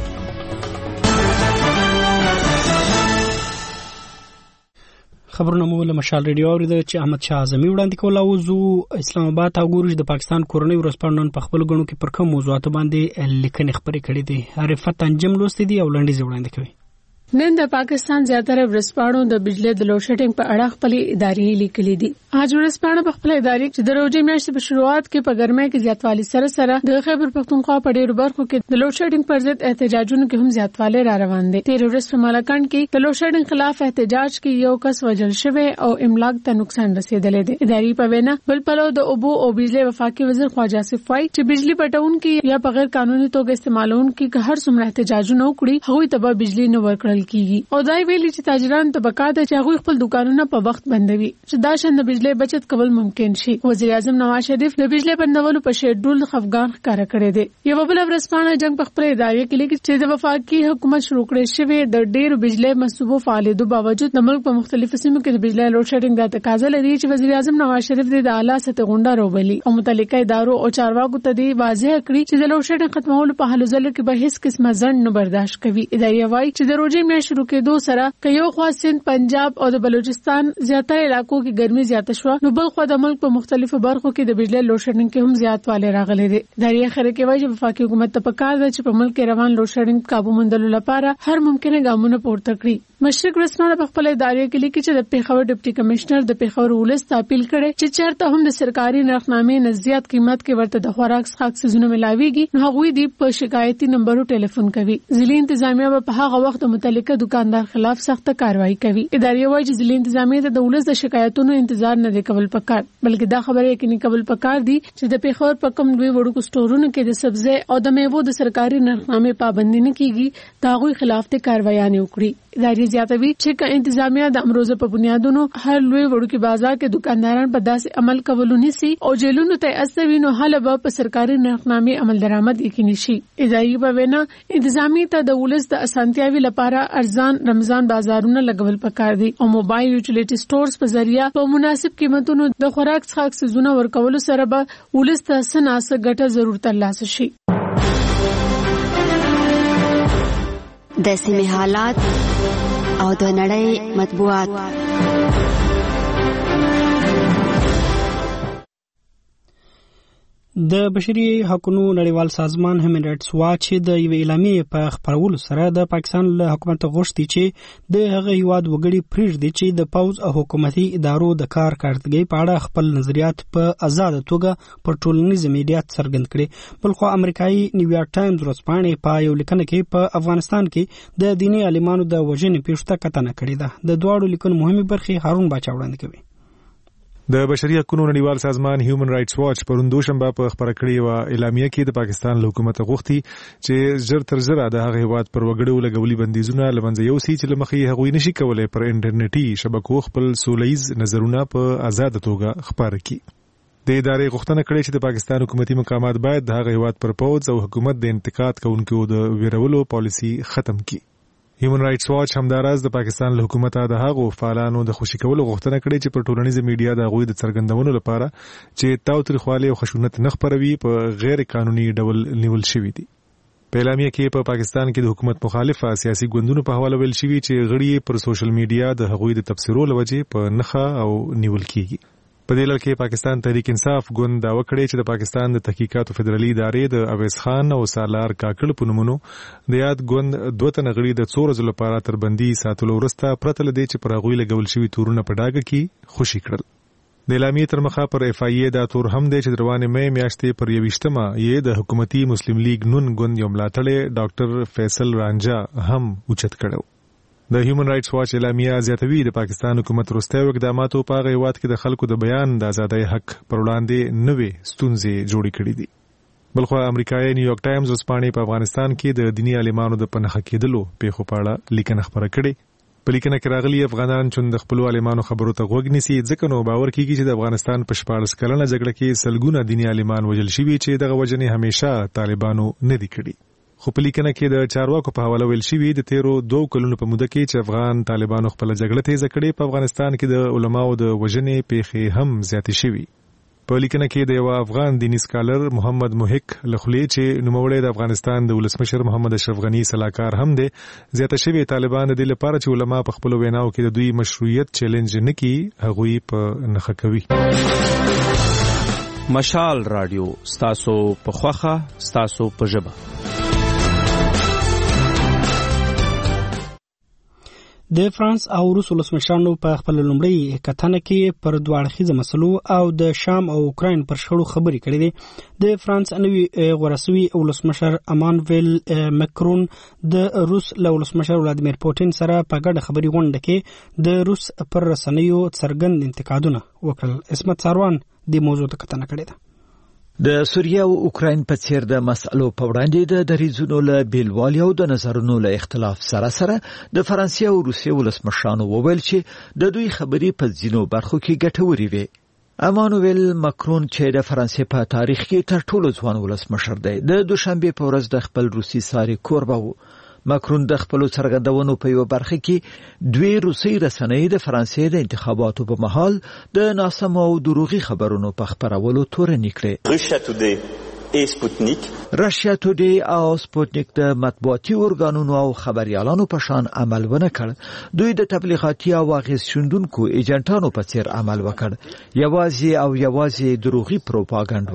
خبرونه مو له مشال ریډیو اوریدل چې احمد شاه اعظمي وړاندې کول او زو اسلام آباد ته ګورج د پاکستان کورنۍ ورسپانډون په خپل غونو کې پر کوم موضوعات باندې لیکنې خبرې کړې دي. عارفت انجم لوستې دي او لنډیز وړاندې کوي. نن د پاکستان زیاتره ورسپاڼو د بجلی د لوډ شیډینګ په اړه خپل ادارې لیکلي دي. اج ورسپاڼه په خپل ادارې چې د روزي میاشتې په شروعات کې په ګرمۍ کې زیاتوالی سره د خیبر پختونخوا په ډیرو برخو کې د لوډ شیډینګ پر ضد احتجاجونو کې هم زیاتوالی را روان دي. تیر ورځ په مالکان کې د لوډ شیډینګ خلاف احتجاج کې یو کس وژل شوی او املاک ته نقصان رسیدلی دی. ادارې په وینا بل پلو د اوبو او بجلی وفاقي وزیر خواجه آصف وايي چې بجلی پټون کې یا په غیر قانوني توګه استعمالون کې هر څومره احتجاجونه وکړي هغوی ته به بجلی نه ورکړل کیږي. او ویلي چې تاجران ته بقاده چې هغه خپل دکانونه په وخت بندوي چې دا شند بجلی بچت کول ممکن شي. وزیر اعظم نواز شریف د بجلی بندولو په شیډول خفګان ښکارا کړی دی. یو بل ورسپانه جنگ په خپل ادارې کې لیکي چې د وفاقي حکومت شروع کړی شوی د ډیرو بجلی منصوبو فعالیتو باوجود د ملک په مختلفو سیمو کې د بجلی لوډ شیډینګ د تقاضا لري چې وزیر اعظم نواز شریف د اعلی سطح غونډه روبلي او متعلقه ادارو او چارواکو ته دی واضح کړی چې د لوډ شیډینګ ختمولو په حل ځل کې به هیڅ قسمه ځنډ نه برداشت کوي. ادارې وايي چې د روزي میاشت شروع کېدو سره یو خوا سند پنجاب او د بلوچستان زیاتره علاقو کې ګرمي زیاته شو نو بل خو د ملک په مختلفو برخو کې د بجلی لوډ شیډینګ کې هم زیاتوالی راغلی دی. دریه خره کې وایي چې وفاقي حکومت ته پکار ده چې په ملک کې روان لوډ شیډینګ قابو موندلو لپاره هر ممکنه ګامونه پورته کړي. مشرق رسمانه په خپل ادارې کې لیکي چې د پیښور ډیپټي کمشنر د پیښور ولس ته اپیل کړي چې چېرته هم د سرکاري نرخنامې نه زیات قیمت کې ورته د خوراک څخه سيزونه ملاويږي نو هغوی دی په شکایتي نمبرو ټلیفون کوي. ځلې انتظامیه په هغه وخت متعلقه دکاندار خلاف سخت کاروایی کوي. ادارې وايي چې ځلې انتظامیه د ولس د شکایتونو انتظار نه دی کول پکار بلکې دا خبره یقیني کول پکار دي چې د پیښور په کوم دوی وړو سټورونو کې د سبزی او د میوو د سرکاري نرخنامې پابندي نه کیږي دا غوي خلاف ته کاروایي وکړي. ادارې زیاتوي چې انتظامیه د امروزه په بنیادونو هر لوی وړوکی بازار کې دکانداران په داسې عمل کولو نسی او جیلونو ته استوي نو حل به په سرکاري نرخنامې عمل درآمد یقیني شي. ادارې په وینا انتظامی ته د ولس د اسانتیاوي لپاره ارزان رمضان بازارونه لګول پکار دي او موبایل یوټیلیټي سٹورز په ذریعہ په مناسب قیمتونو د خوراک څښاک سيزونه ورکول سره به ولست سناسه ګټه ضرور ترلاسه شي. د سیمې حالات او د نړۍ مطبوعات. د بشري حقوقو نړیوال سازمان هیومن رائټس واچ د یو اعلامیې په خبرولو سره د پاکستان له حکومت غوښتي چې د هغه هیواد وګړي پریږدي چې د پوز او حکومتي ادارو د کار کارکړتګۍ په اړه خپل نظریات په آزاد توګه پر ټولنیز میډیا څرګند کړي. بلخو امریکایي نیویارک ټایمز ورځپاڼې په یو لیکنه کې په افغانستان کې د دیني عالمانو د وژنې پیښه کتنه کړې ده. د دواړو لیکنو مهمه برخې هارون باچا وړاندې کوي. د بشري حقوقو نړیوال سازمان هیومن رائټس واچ پرون دوشنبه په خبره کړې و اعلامیه کې د پاکستان حکومت غوښتي چې زر تر زر د هغه هیواد پر وګړو لګولي بندیزونه لمنځه یوسي چې لمخې هغوی نشي کولای پر انټرنیټي شبکو خپل سولهییز نظرونه په آزاد توګه خپاره کړي. د ادارې غوښتنه کړې چې د پاکستان حکومتي مقامات باید د هغه هیواد پر پوز او حکومت د انتقاد کوونکو د ویرولو پالیسي ختم کړي. هیومن رائټس واچ همداراز د پاکستان له حکومت د هغو فعالانو د خوشي کولو غوښتنه کړې چې پر ټولنیز میډیا د غوي د څرګندونو لپاره چې تاوتریخوالي او خشونت نه خپروي په غیر قانوني ډول نیول شوی دي. په اعلامیه کې په پاکستان کې د حکومت مخالفه سیاسي ګوندونو په حواله ویل شوی چې غړي پر سوشل میډیا د غوي د تبصرو لوجه په نخا او نیول کیږي. په دې لړ کې پاکستان تحریک انصاف ګوند داوا کړی چې د پاکستان د تحقیقاتو فدرالي ادارې د اویس خان او سالار کاکړ په نومونو د یاد ګوند دوه تنه غړي د څو ورځې لپاره تر بندي ساتلو وروسته پرته له دې چې پر هغوی لګول شوي تورونه په ډاګه کې خوشي کړل. د اعلامیې تر مخه پر اف ای ای دا تور هم دی چې روانې مې میاشتې پر 21مه یې د حکومتي مسلم لیگ نون ګوند یو ملاتړی ډاکټر فیصل رانجا هم اوچت کړو. د هیومن رائټس واچ اعلامیه زیاتوي د پاکستان حکومت وروستیو اقداماتو په هغه هیواد کې د خلکو د بیان د ازادۍ حق پر وړاندې نوې ستونزې جوړې کړې دي. بلخو امریکایي نیویارک ټایمز ورځپاڼې په افغانستان کې د دیني عالمانو د پنهخه کېدلو پیښو په اړه لیکنه خپره کړې. په لیکنه کې راغلي افغانان چې د خپل عالمانو خبرو ته غوږ نیسي ځکه نو باور کیږي چې د افغانستان په 14 کلنه جګړه کې سلګونه دیني عالمان وژل شوي چې دغه وجنې همیشه طالبانو نه دي کړي. خو په لیکنه کې د چارواکو په حواله ویل شوی د تیرو 2 کلونو په موده کې چې افغان طالبانو خپل جګړه تیزه کړې په افغانستان کې د علماو د وژنې پیښې هم زیاتې شوي. په لیکنه کې د یو افغان دینی سکالر محمد محق لخلی چې نوموړی د افغانستان د ولسمشر محمد اشرف غنی سلاکار هم دی زیاته شوی طالبان د لپاره چې علما په خپل ویناو کې د دوی مشروعیت چیلنج نه کوي هغوی په نخښه کوي. مشال رادیو ستاسو په خوخه ستاسو په ژبه. د فرانس او روس ولسمشرانو په خپل لومړی کتنه کې پر دوه اړخیزه مسلو او د شام او اوکراین پر شخړو خبرې کړې دي. د فرانس نوی غورسوي ولسمشر امانویل مکرون د روس له ولسمشر ولادیمیر پوتین سره په ګډه خبري غونډه کې د روس پر رسنیو څرګند انتقادونه وکړل. اسمت ساروان د موضوع ته کتنه کړې ده. د سوریه او اوکراین په څیر د مسألو په وړاندې د دریځونو له بیلوالي او د نظرونو له اختلاف سره سره د فرانسې او روسیې ولسمشرانو وویل چې د دوی خبرې په ځینو برخو کې ګټورې وي. امانویل مکرون چې د فرانسې په تاریخ کې تر ټولو ځوان ولسمشر دی د دوشنبه په ورځ د خپل روسي ساري کوربه وو. مکرون د خپل څرګندونو په یو برخه کې دوی روسي رسنۍ د فرانسې د انتخاباتو په مهال د ناسمو او دروغي خبرونو په خبرولو تورن کړي. راشیا ټوډی او سپوتنیک د مطبوعاتي ارګانونو او خبريالانو په شان عمل ونه کړ. دوی د تبلیغاتي او اغیز شوندونکو ایجنټانو په څیر عمل وکړ. یوازې دروغي پروپاګاندا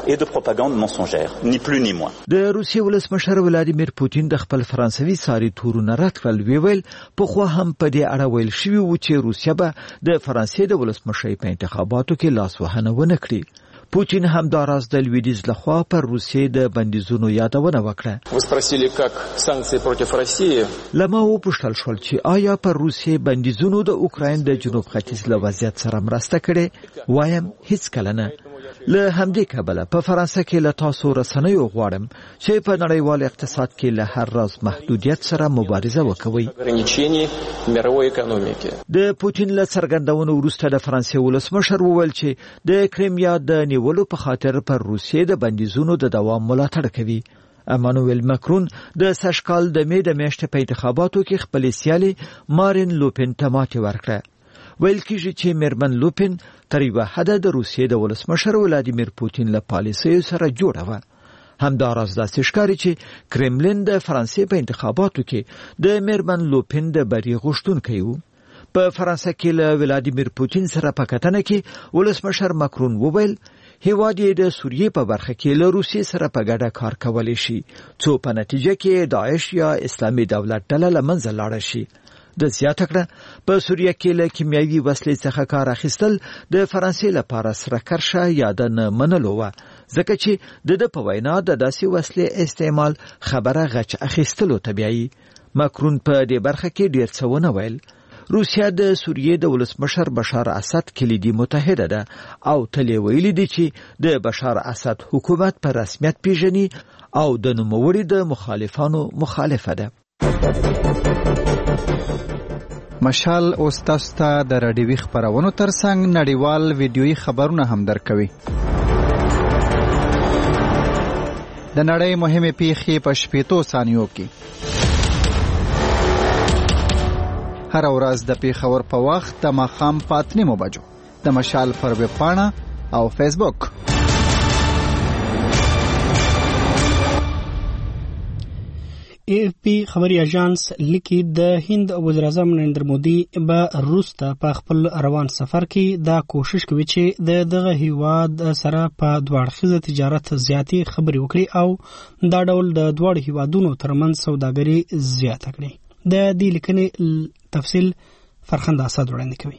وکړ. د روسیې ولسمشر ولادیمیر پوتین د خپل فرانسوي ساري تورونه رد کړل. ویل په خو هم په دې اړه ویل شوی و چې روسیا به د فرانسې د ولسمشر په انتخاباتو کې لاس وهنه ونه کړي. پوتین هم د راز د لویدیز لخوا پر روسیې د بندیزونو یادونه وکړه. لما وپوښتل شول چې آیا پر روسیې بندیزونو د اوکراین د جنوب ختیځ له وضعیت سره مرسته کړې؟ وایم هیڅ کله نه. له همدې کبله په فرانسه کې له تاسو رسنیو غواړم چې په نړیوال اقتصاد کې له هر راز محدودیت سره مبارزه وکوي. د پوتین له څرګندونو وروسته د فرانسې ولسمشر وویل چې د کریمیا د نیولو په خاطر پر روسیې د بندیزونو د دوام ملاتړ کوي. امانوئل ماکرون د سږکال د مې د میاشتې په انتخاباتو کې خپل سیالي مارین لوپن ته ماتې ورکړه. ویل کېږي چې میرمن لوپن تر یوه حده د روسیې د ولسمشر ولادیمیر پوتین له پالیسیو سره جوړه وه. همداراز داسې ښکاري چې کرملین د فرانسې په انتخاباتو کې د میرمن لوپن د بری غوښتونکی و. په فرانسه کې له ولادیمیر پوتین سره په کتنه کې ولسمشر ماکرون وویل هیواد یې د سوریې په برخه کې له روسیې سره په ګډه کار کولی شي څو په نتیجه کې داعش یا اسلامي دولت ډله له منځه لاړه شي. د زیاته کړه په سوریه کې له کیمیاوي وسلې څخه کار اخیستل د فرانسې لپاره سره کرشه یا د نه منلو وه، ځکه چې د په وینا د داسې وسلې استعمال خبره غچ اخیستلو ته بیایي. ماکرون په دې برخه کې ډېر څه ونه ویل. روسیا د سوریې د ولسمشر بشار اسد کلیدي متحده ده او تل یې ویلي دي چې د بشار اسد حکومت په رسمیت پیژني او د نوموړي د مخالفانو مخالفه ده. مشال اوس تاسو ته د راډیوي خبرونو ترڅنګ نړیوال ویډیويي خبرونه هم درکوي. د نړۍ مهمه پیښې په 15 ثانیو کې. هر ورځ د پیښور په وخت د ماښام په 8 بجو د مشال پر ویب پاڼه او فیسبوک. AFP خبري اژانس لیکي د هند وزیر اعظم نریندر مودي به روس ته په خپل روان سفر کې دا کوشش کوي چې دغه هیواد سره په دوړخیزه تجارت زیاتې خبري وکړي او دا ډول د دوړ هیوادونو ترمنځ سوداګري زیاته کړي. د دې لیکنې تفصیل فرخنده اسد وړاندې کوي.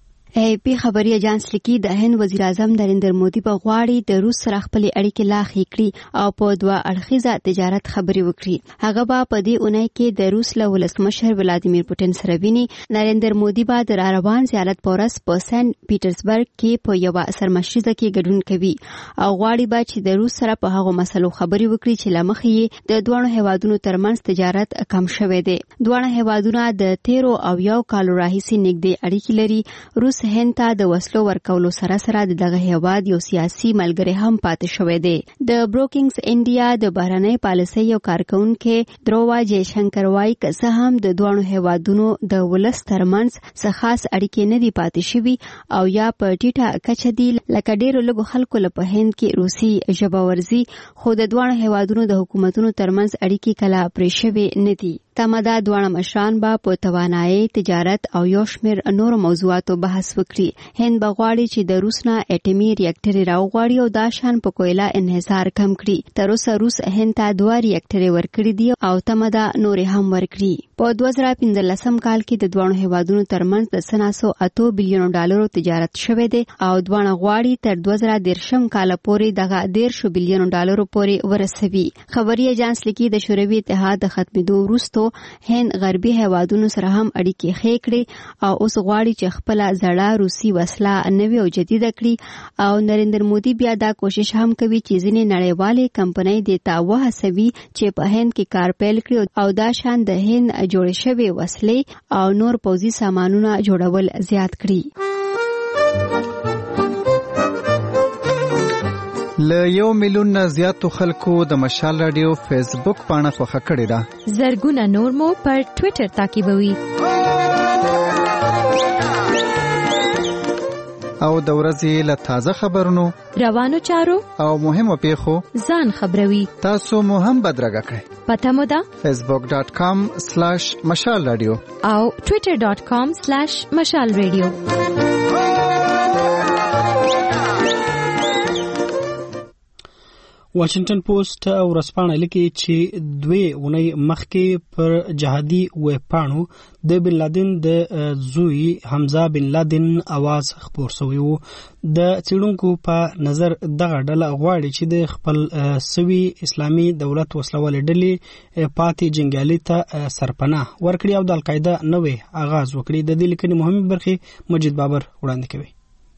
AFP خبري اژانس لیکي د هند وزیر اعظم نریندر مودي په غواړي د روس سره خپل اړیکې لا ښې کړي او په دوه اړخیزه تجارت خبري وکړي. هغه به په دې اونۍ کې د روس له ولسمشر ولادیمیر پوتین سره ویني. نریندر مودي به د روان زیارت په ورځ په سنت پیټرزبرګ کې په یو سرمشریزه کې ګډون کوي او غواړي به چې د روس سره په هغو مسلو خبري وکړي چې لمخې یې د دوه هیوادونو ترمنځ تجارت کم شوی دی. دوه هیوادونه د 13 او 1 کال راهیسې نږدې اړیکې لري. روس هند ته د وسلو ورکولو سره سره دغه هیواد یو سیاسي ملګری هم پاتې شوی دی. د بروکینګز انډیا د بهرنۍ پالیسۍ یو کارکونکو دروا جیشنکر وايي که څه هم د دوه هیوادونو د ولس ترمنځ څه خاص اړیکې نه دي پاتې شوي او یا په ټیټه کچه دي لکه ډیرو لږو خلکو په هند کې روسي ژبه ورزي، خو د دوه هیوادونو د حکومتونو ترمنځ اړیکې کله پرې شوي نه دي. تمدا دوه مشران به په توانایي تجارت او یو شمېر نور موضوعاتو بحث وکړي. هند بغواړي چې د روس نه اټومي ریاکټر راوغواړي او دا شان په کویلا انحصار کم کړي. تر اوسه روس هند ته 2 ریاکټر ورکړي دي او تمدا نور هم ورکړي. په 2015 کال کې د دوه هیوادونو ترمنځ د 908 بلین ډالرو تجارت شوه دی او دوه غواړي تر 2013 کال پورې دغه 1.5 بلین ډالرو پورې ورسوي. خبري اژانس لیکي د شوروي اتحاد د ختمېدو وروسته هند غربي هیوادونو سره هم اړیکې ښې کړې او اوس غواړي چې خپل زړه روسي وسله نوې او جديده کړي او نریندر مودي بیا دا کوشش هم کوي چې ځینې نړیوالې کمپنۍ د تاوه هڅوي چې په هند کې کار پیل کړي او دا شان د هند جوړ شوی وسلې او نور پوځي سامانونه جوړول زیات کړي. ل 1 میلیون نه زیاتو خلکو د مشال رادیو فیسبوک پاڼه خوښه کړې ده. زرګونه نور مو پر ټوئیټر تعقیبوي. او د ورځې له تازه خبرونو، روانو چارو او مهمو پیښو ځان خبروي. تاسو مو هم بدرګه کړئ. پته مو ده facebook.com/مشال رادیو او twitter.com/مشال رادیو. واشنگټن پوسټ ورځپاڼه لیکي چې 2 اونۍ مخکې پر جهادي ویبپاڼو د بن لادن د زوی حمزه بن لادن आवाज خپور شوی و. د څېړونکو په نظر دغه ډله غواړي چې د خپل سوي اسلامي دولت وسلوال ډلې پاتې جنگیالي ته سرپناه ورکړي او د القاعده نوې آغاز وکړي. د دې لیکنې مهمه برخه مجید بابر وړاندې کوي.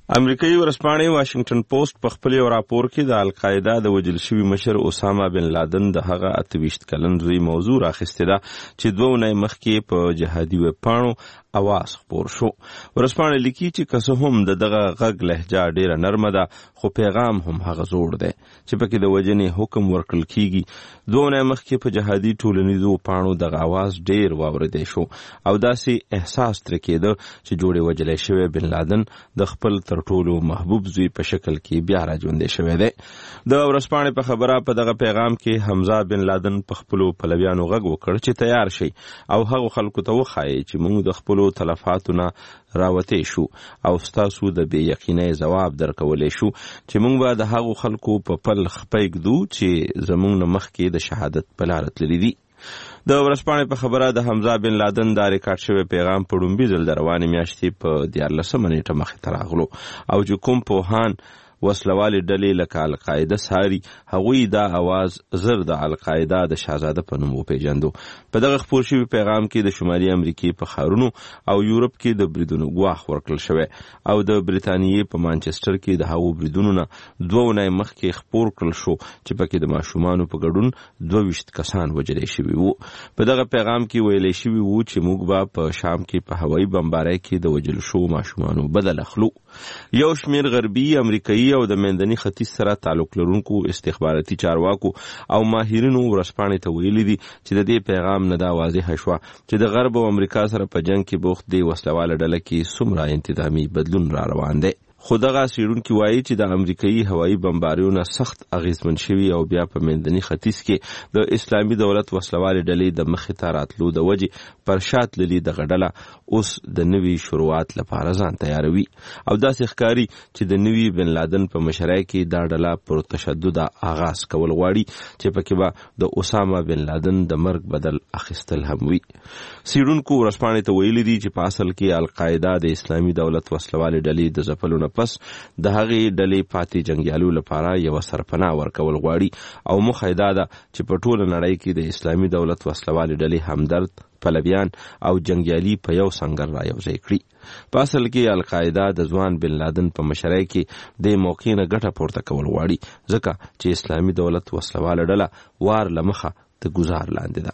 امریکایي ورځپاڼې واشنگټن پوسټ په خپل یو راپور کې د القاعده د وژل شوي مشر اسامه بن لادن د هغه 28 کلن زوی موضوع راخیستې ده چې 2 ونې مخکې په جهادي ویبپاڼو اواز خپور شو. ورځپاڼې لیکي چې که څه هم دغه غږ لهجه ډیره نرمه ده خو پیغام هم هغه زوړ دی چې پکې د وژنې حکم ورکړل کیږي. 2 ونې مخکې په جهادي ټولنیزو پاڼو دغه اواز ډیر واوریدل شو او داسې احساس تر کېده چې جوړې وژل شوی بن لادن د خپل تر ټولو محبوب زوی په شکل کې بیا را ژوندې شوی دی. د ورځپاڼې په خبره په دغه پیغام کې حمزه بن لادن په خپلو پلویانو غږ وکړ چې تیار شي او هغه خلکو ته وښایي چې موږ د خپلو تلفاتونه راوتې شو او ستاسو د بې یقینۍ ځواب درکولی شو چې موږ به د هغو خلکو په پل خپه ږدو چې زموږ نه مخکې د شهادت په لاره تللي دي. د ورځپاڼې په خبره د حمزه بن لادن دا ریکارډ شوی پیغام په ډومبي ځل د روانې میاشتې په 14 نیټه مخې ته راغلو او چې کوم پوهان وسلوالې ډلې لکه القاعده ساري هغوی دا اواز زر د القاعده د شاهزاده په نوم وپېژندو. په دغه خپور شوي پیغام کې د شمالي امریکې په ښارونو او یورپ کې د بریدونو ګواښ ورکړل شوی او د بریتانیې په مانچسټر کې د هغو بریدونو نه 2 ونې مخکې خپور کړل شو چې پکې د ماشومانو په ګډون 22 کسان وژلې شوي وو. په دغه پیغام کې ویلې شوي وو چې موږ به په شام کې په هوایي بمبارۍ کې د وژل شوو ماشومانو بدل اخلو. یو شمیر غربي امریکایي او د منځني ختیځ سره تعلق لرونکو استخباراتي چارواکو او ماهرینو ورځپاڼې ته ویلي دي چې د دې پیغام نه دا واضحه شوه چې د غرب او امریکا سره په جنگ کې بوخت دی وسلواله ډله کې څومره انتظامی بدلون را روان دی. خو دغه څېړونکي وایي چې د امریکایي هوایي بمباریونه سخت اغیزمن شوي او بیا په منځني ختیځ کې د اسلامي دولت وسلوالې ډلې د مخې ته راتلو د وجې پر شا تللي دغه ډله اوس د نوي شروعات لپاره ځان تیاروي او داسې ښکاري چې د نوي بن لادن په مشرۍ کې دا ډله پر تشدد آغاز کول غواړي چې پکې به د اسامه بن لادن د مرګ بدل اخیستل هم وي. څېړونکو ورځپاڼې ته ویلي دي چې په اصل کې القاعده د اسلامي دولت وسلوالې ډلې د ځپلو پس د هغې ډلې پاتې جنګیالو لپاره یو سرپناه ورکول غواړي او موخه یې دا ده چې په ټوله نړۍ کې د اسلامي دولت وسلوالې ډلې همدرد پلویان او جنګیالي په یو سنگر را یوځای کړي. په اصل کې القاعده د ځوان بن لادن په مشرۍ کې د موقع نه ګټه پورته کول غواړي ځکه چې اسلامي دولت وسلواله ډله وار له مخه د ګزار لاندې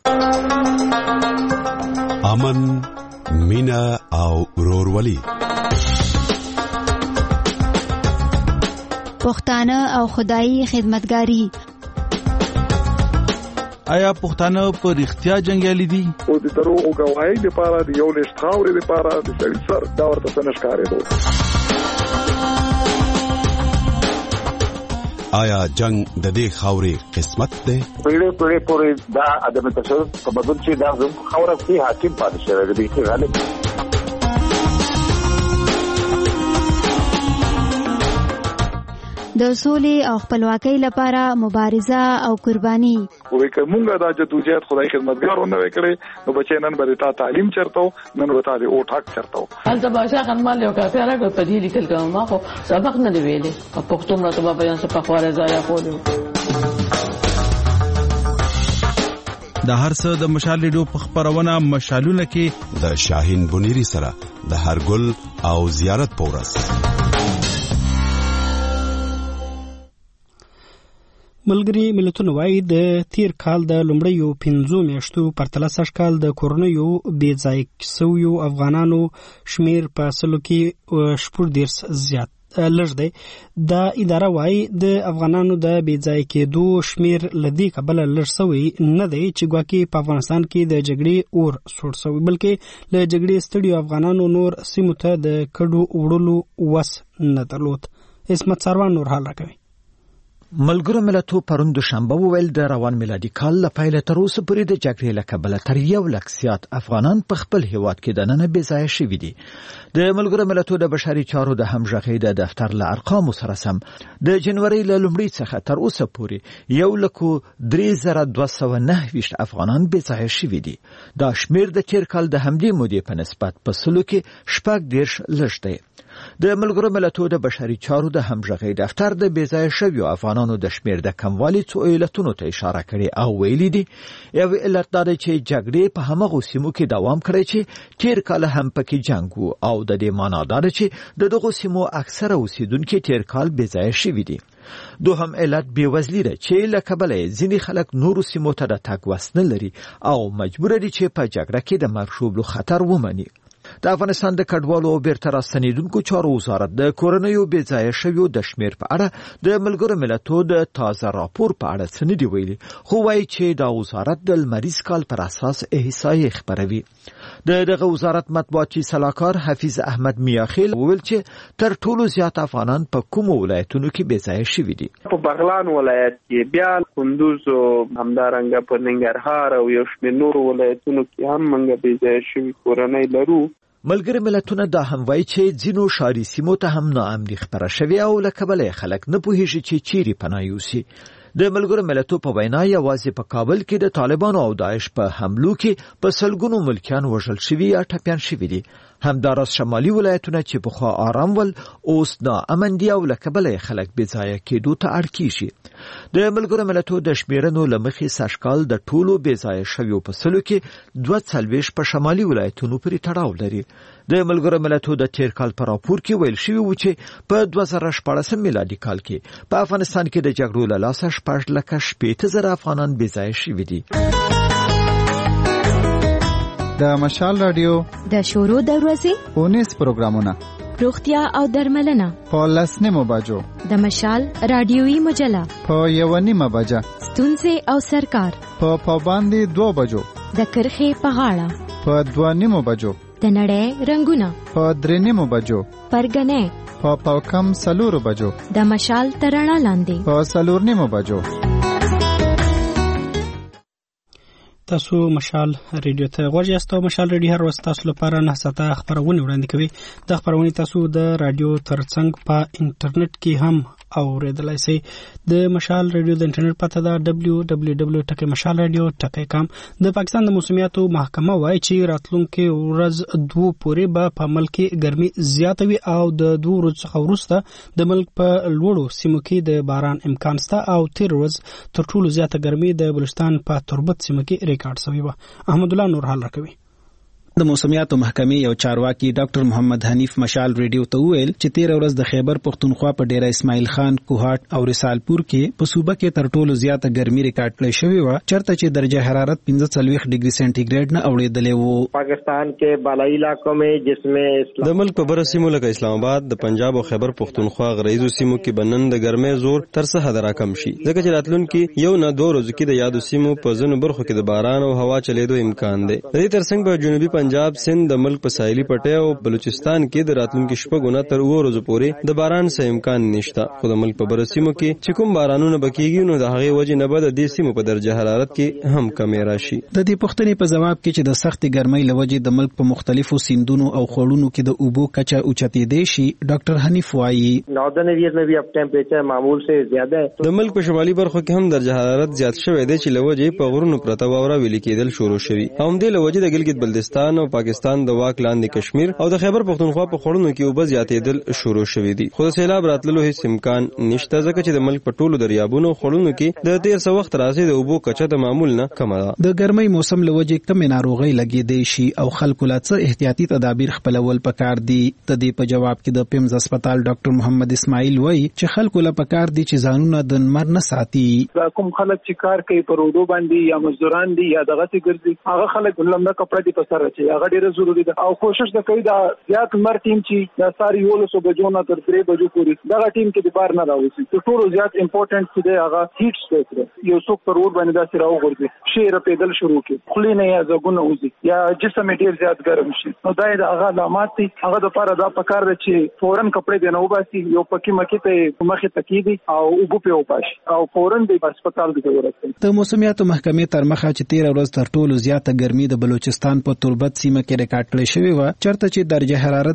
ده. امن مینا او ورورولي پښتانه او خدایي خدمتګاری. آیا پښتانه په رښتیا جنگیالي دي؟ او د دروغ گواهی لپاره د یو لښت خاورې لپاره د سړي سر دا ورته څه نشکارېدو. آیا جنگ د دې خاورې قسمت دی؟ پیړې پورې دا عدم تشدد په بدل چې دا زموږ خاوره کې حاکم پاتې شوی دی چې غالب د سولې او خپلواکۍ لپاره مبارزه او قرباني. وې کومه دا جدوجہد خدای خدمتګارو نه وکړي نو بچي نن به تا تعلیم چرته نن به تا دې او ټاک چرته هلته باشا خنمال یو کافي راغی په دې لیکل کوم ما خو سبق نه دی ویلې په پښتو مرته په بیان څخه خواره ځای کولو. د هر څه د مشال ریډیو په خبرونه مشالونه کې د شاهین بنيري سره د هرګل او زیارت پورس. ملګری ملتونه وایي د تیر کال د لومړیو 5 میاشتو پرتله سږ کال د کورونیو بې ځای شویو افغانانو شمیر په سلو کې 14 زیات لږ دی. دا اداره وایي د افغانانو د بې ځای کېدو شمیر لدی کبله لږ شوی نه دی چې ګواکې په افغانستان کې د جګړې اور سوړ شوی بلکې له جګړې ستړي افغانانو نور سیمو ته د کډو وړلو وس نه درلود. اسمت سروان نور حال راکوي. ملګرو ملتونو پرون دوشنبه وویل د روان میلادي کال له پیله تر اوسه پورې د جګړې له کبله تر 1 لک زیات افغانان په خپل هیواد کې دننه بې ځایه شوي دي. د ملګرو ملتونو د بشري چارو د همغږۍ د دفتر له ارقامو سره سم د جنوري له لومړۍ څخه تر اوسه پورې 1,3229 افغانان بې ځایه شوي دي. دا شمیر د تیر کال د همدې مودې په نسبت په سلو کې 14 لږ دی. د ملګرو ملتونو د بشري چارو د همغږۍ دفتر د بې ځایه شویو افغانانو افغانانو د شمیر د کموالي څو علتونو ته اشاره کړې او ویلي دي یو علت دا دی چې جګړې په همغه سیمو کې دوام کړی چې تیر کال هم پکې جنگ وو او د دې معنا دا ده چې د دغو سیمو اکثره اوسیدونکو تیر کال بې ځایه شوي دي. دوهم علت بېوزلي ده چې له کبله ځینې خلک نورو سیمو ته د تګ وس نه لري او مجبور دي چې په جګړه کې د مرګ ژوبلو خطر ومني. د افغانستان د کډوالو او بیرته راستنېدونکو چارو وزارت د کورنیو بې ځایه شویو د شمیر په اړه د ملګرو ملتونو د تازه راپور په اړه څه نه دي ویلي، خو وایي چې دا وزارت د لمریز کال پر اساس احصایې خپروي. دغه وزارت مطبوعاتي سلاکار حفیظ احمد میاخیل وویل چې تر ټولو زیات افغانان په کومو ولایتونو کې بې ځایه شوي دي. په بغلان ولایت کې بیا کندوز او همدارنګه په ننګرهار او یو شمېر نورو ولایتونو کې هم موږ بې ځایه شوي کورنۍ لرو. ملګري ملتونه دا هم وایي چې ځینو ښاري سیمو ته هم ناامني خپره شوې او له کبله خلک نه پوهېږي چې چیرې پناه یوسي. د ملګرو ملتونو په وینا یوازې په کابل کې د طالبانو او داعش په حملو کې په سلګونو ملکیان وژل شوي یا ټپیان شوي دي. همداراز شمالي ولایتونه چې پخوا آرام ول اوس ناامن دي او له کبله خلک بې ځایه کېدو ته اړ کېږي. د ملګرو ملتونو د شمیرنو له مخې سږکال د ټولو بې ځایه شویو په سلو کې 42 په شمالي ولایتونو پورې تړاو لري. د ملګرو ملتونو د تیر کال په راپور کې ویل شوي و چې په 2014 میلادي کال کې په افغانستان کې د جګړو له لاسه 6,80,000 افغانان بې ځایه شوي دي. د مشال رادیو د شورو د ورځې اونیس پروګرامونه روغتیا او درملنه په 10 بجو د مشال رادیوي مجله په 1 بجه ستونزې او سرکار په پابندي 2 بجو د کرخې په غاړه په 2 بجو د نړۍ رنگونه په 3 بجو پرګنې په کم 4 بجو د مشال ترڼا لاندې په 4 بجو. تاسو مشال ریډیو ته غوږ یاست او مشال ریډیو هر وخت تاسو لپاره نه ساته خبرونه وړاندې کوي. د خبرونه تاسو د رادیو ترڅنګ په انټرنیټ کې هم اوریدلای شئ. د مشال ریډیو د انټرنیټ پته ده www.mashalradio.com. د پاکستان د موسمیاتو محکمه وایي چې راتلونکي ورځ 2 پورې به په ملک کې ګرمي زیاته وي او د 2 ورځې څخه وروسته د ملک په لوړو سیمو کې د باران امکان شته او تیر ورځ تر ټولو زیاته ګرمي د بلوچستان په تربت سیمه کې ریکارډ شوی و. احمد الله نور حال راکوي. د موسمیاتو محکمې یو چارواکي ډاکټر محمد حنیف مشال ریډیو ته ویل چې 13 ورځ د خیبر پختونخوا په ډیره اسماعیل خان، کوهاټ او رسالپور کې په صوبه کې تر ټولو زیاته ګرمي ریکارډ کړې شوې و، چرته چې درجه حرارت 45 ډیګري سنټیګریډ نه اوړېدلې وو. پاکستان کې بالائی علاقوں میں جس میں د ملک په بر سیمو لکه اسلام آباد، د پنجاب او خیبر پختونخوا غریزو سیمو کې بنن د ګرمۍ زور تر څه حد راکم شي، ځکه چې راتلونکي یو نه 2 ورځې کې د یادو سیمو په ځینو برخو کې د باران او هوا چلیدو امکان دی. د دې ترڅنګ په جنوبي پنجاب، سند، ملک په ساحلي پټي او بلوچستان کې د راتلونکي شپږ نه تر 2 ورځې پورې د باران څخه امکان نشته. خو د ملک په بر سیمو کې چې کوم بارانونه بکیږي نو د هغې وجې نه به د دې سیمو په درجه حرارت کې هم کمی راشي. د دې پوښتنې په جواب کې چې د سختې ګرمۍ له وجې د ملک په مختلفو سیندونو او خړونو کې د اوبو کچه اوچتېدې شي، ډاکټر حنیف وایي ناردرن ایریاز میں بھی اب ٹیمپریچر معمول سے زیادہ ہے. د ملک په شمالي برخو کې هم درجه حرارت زیات شوی دی چې له وجې په غرونو پرته واوره ویلې کېدل شروع شوي. همدې له وجې د ګلګت بلتستان او پاکستان د واک لاندې کشمیر او د خیبر پختونخوا په خړونو کې اوبه زیاتېدل شروع شوي دي. خو د سیلاب راتللو هیڅ امکان نشته، ځکه چې د ملک په ټولو دریابونو خړونو کې د تیر څه وخت راځي د اوبو کچه د معمول نه کمه ده. د ګرمۍ موسم له وجې کمې ناروغۍ لګېدې شي او خلکو لا څه احتیاطي تدابیر خپلول پکار دي. د دې په جواب کې د پیمز هسپتال ډاکټر محمد اسماعیل وایي چې خلکو لا پکار دي چې ځانونه د نمر نه ساتي. کوم خلک چې کار کوي په روډو باندې یا مزدوران دي یا دغه څه ګرځي، هغه خلک لمده کپڑا دي په سر اچي، هغه ډیره ضروری ده. او کوشش کوي دا زیات مر ټیم چې د ساری 11 بجو نه تر 3 بجو پورې دغه ټیم کې د بار نه راوځي. د ټولو زیات امپورټنت چې دی هغه هیټ سپیس دی. یو څوک پر روډ باندې داسې راوغورځي، شیر پیدل شروع کی، خلی نه یا زګونه وځي یا جسم ډیر زیات ګرم شي، نو دا د هغه علامات دي. هغه د لپاره دا پکار دی چې فورن کپڑے دی نه وباسي، یو پکی مکی ته مخه تکیدي او وبو په وباسي او فورن د هسپتال کې ورسېږي. د موسمیاتو محکمې تر مخه چې 13 ورځ تر ټولو زیاته ګرمي د بلوچستان په تربت سیمه کې ریکارډ کړې شوې و، چرته چې درجه حرارت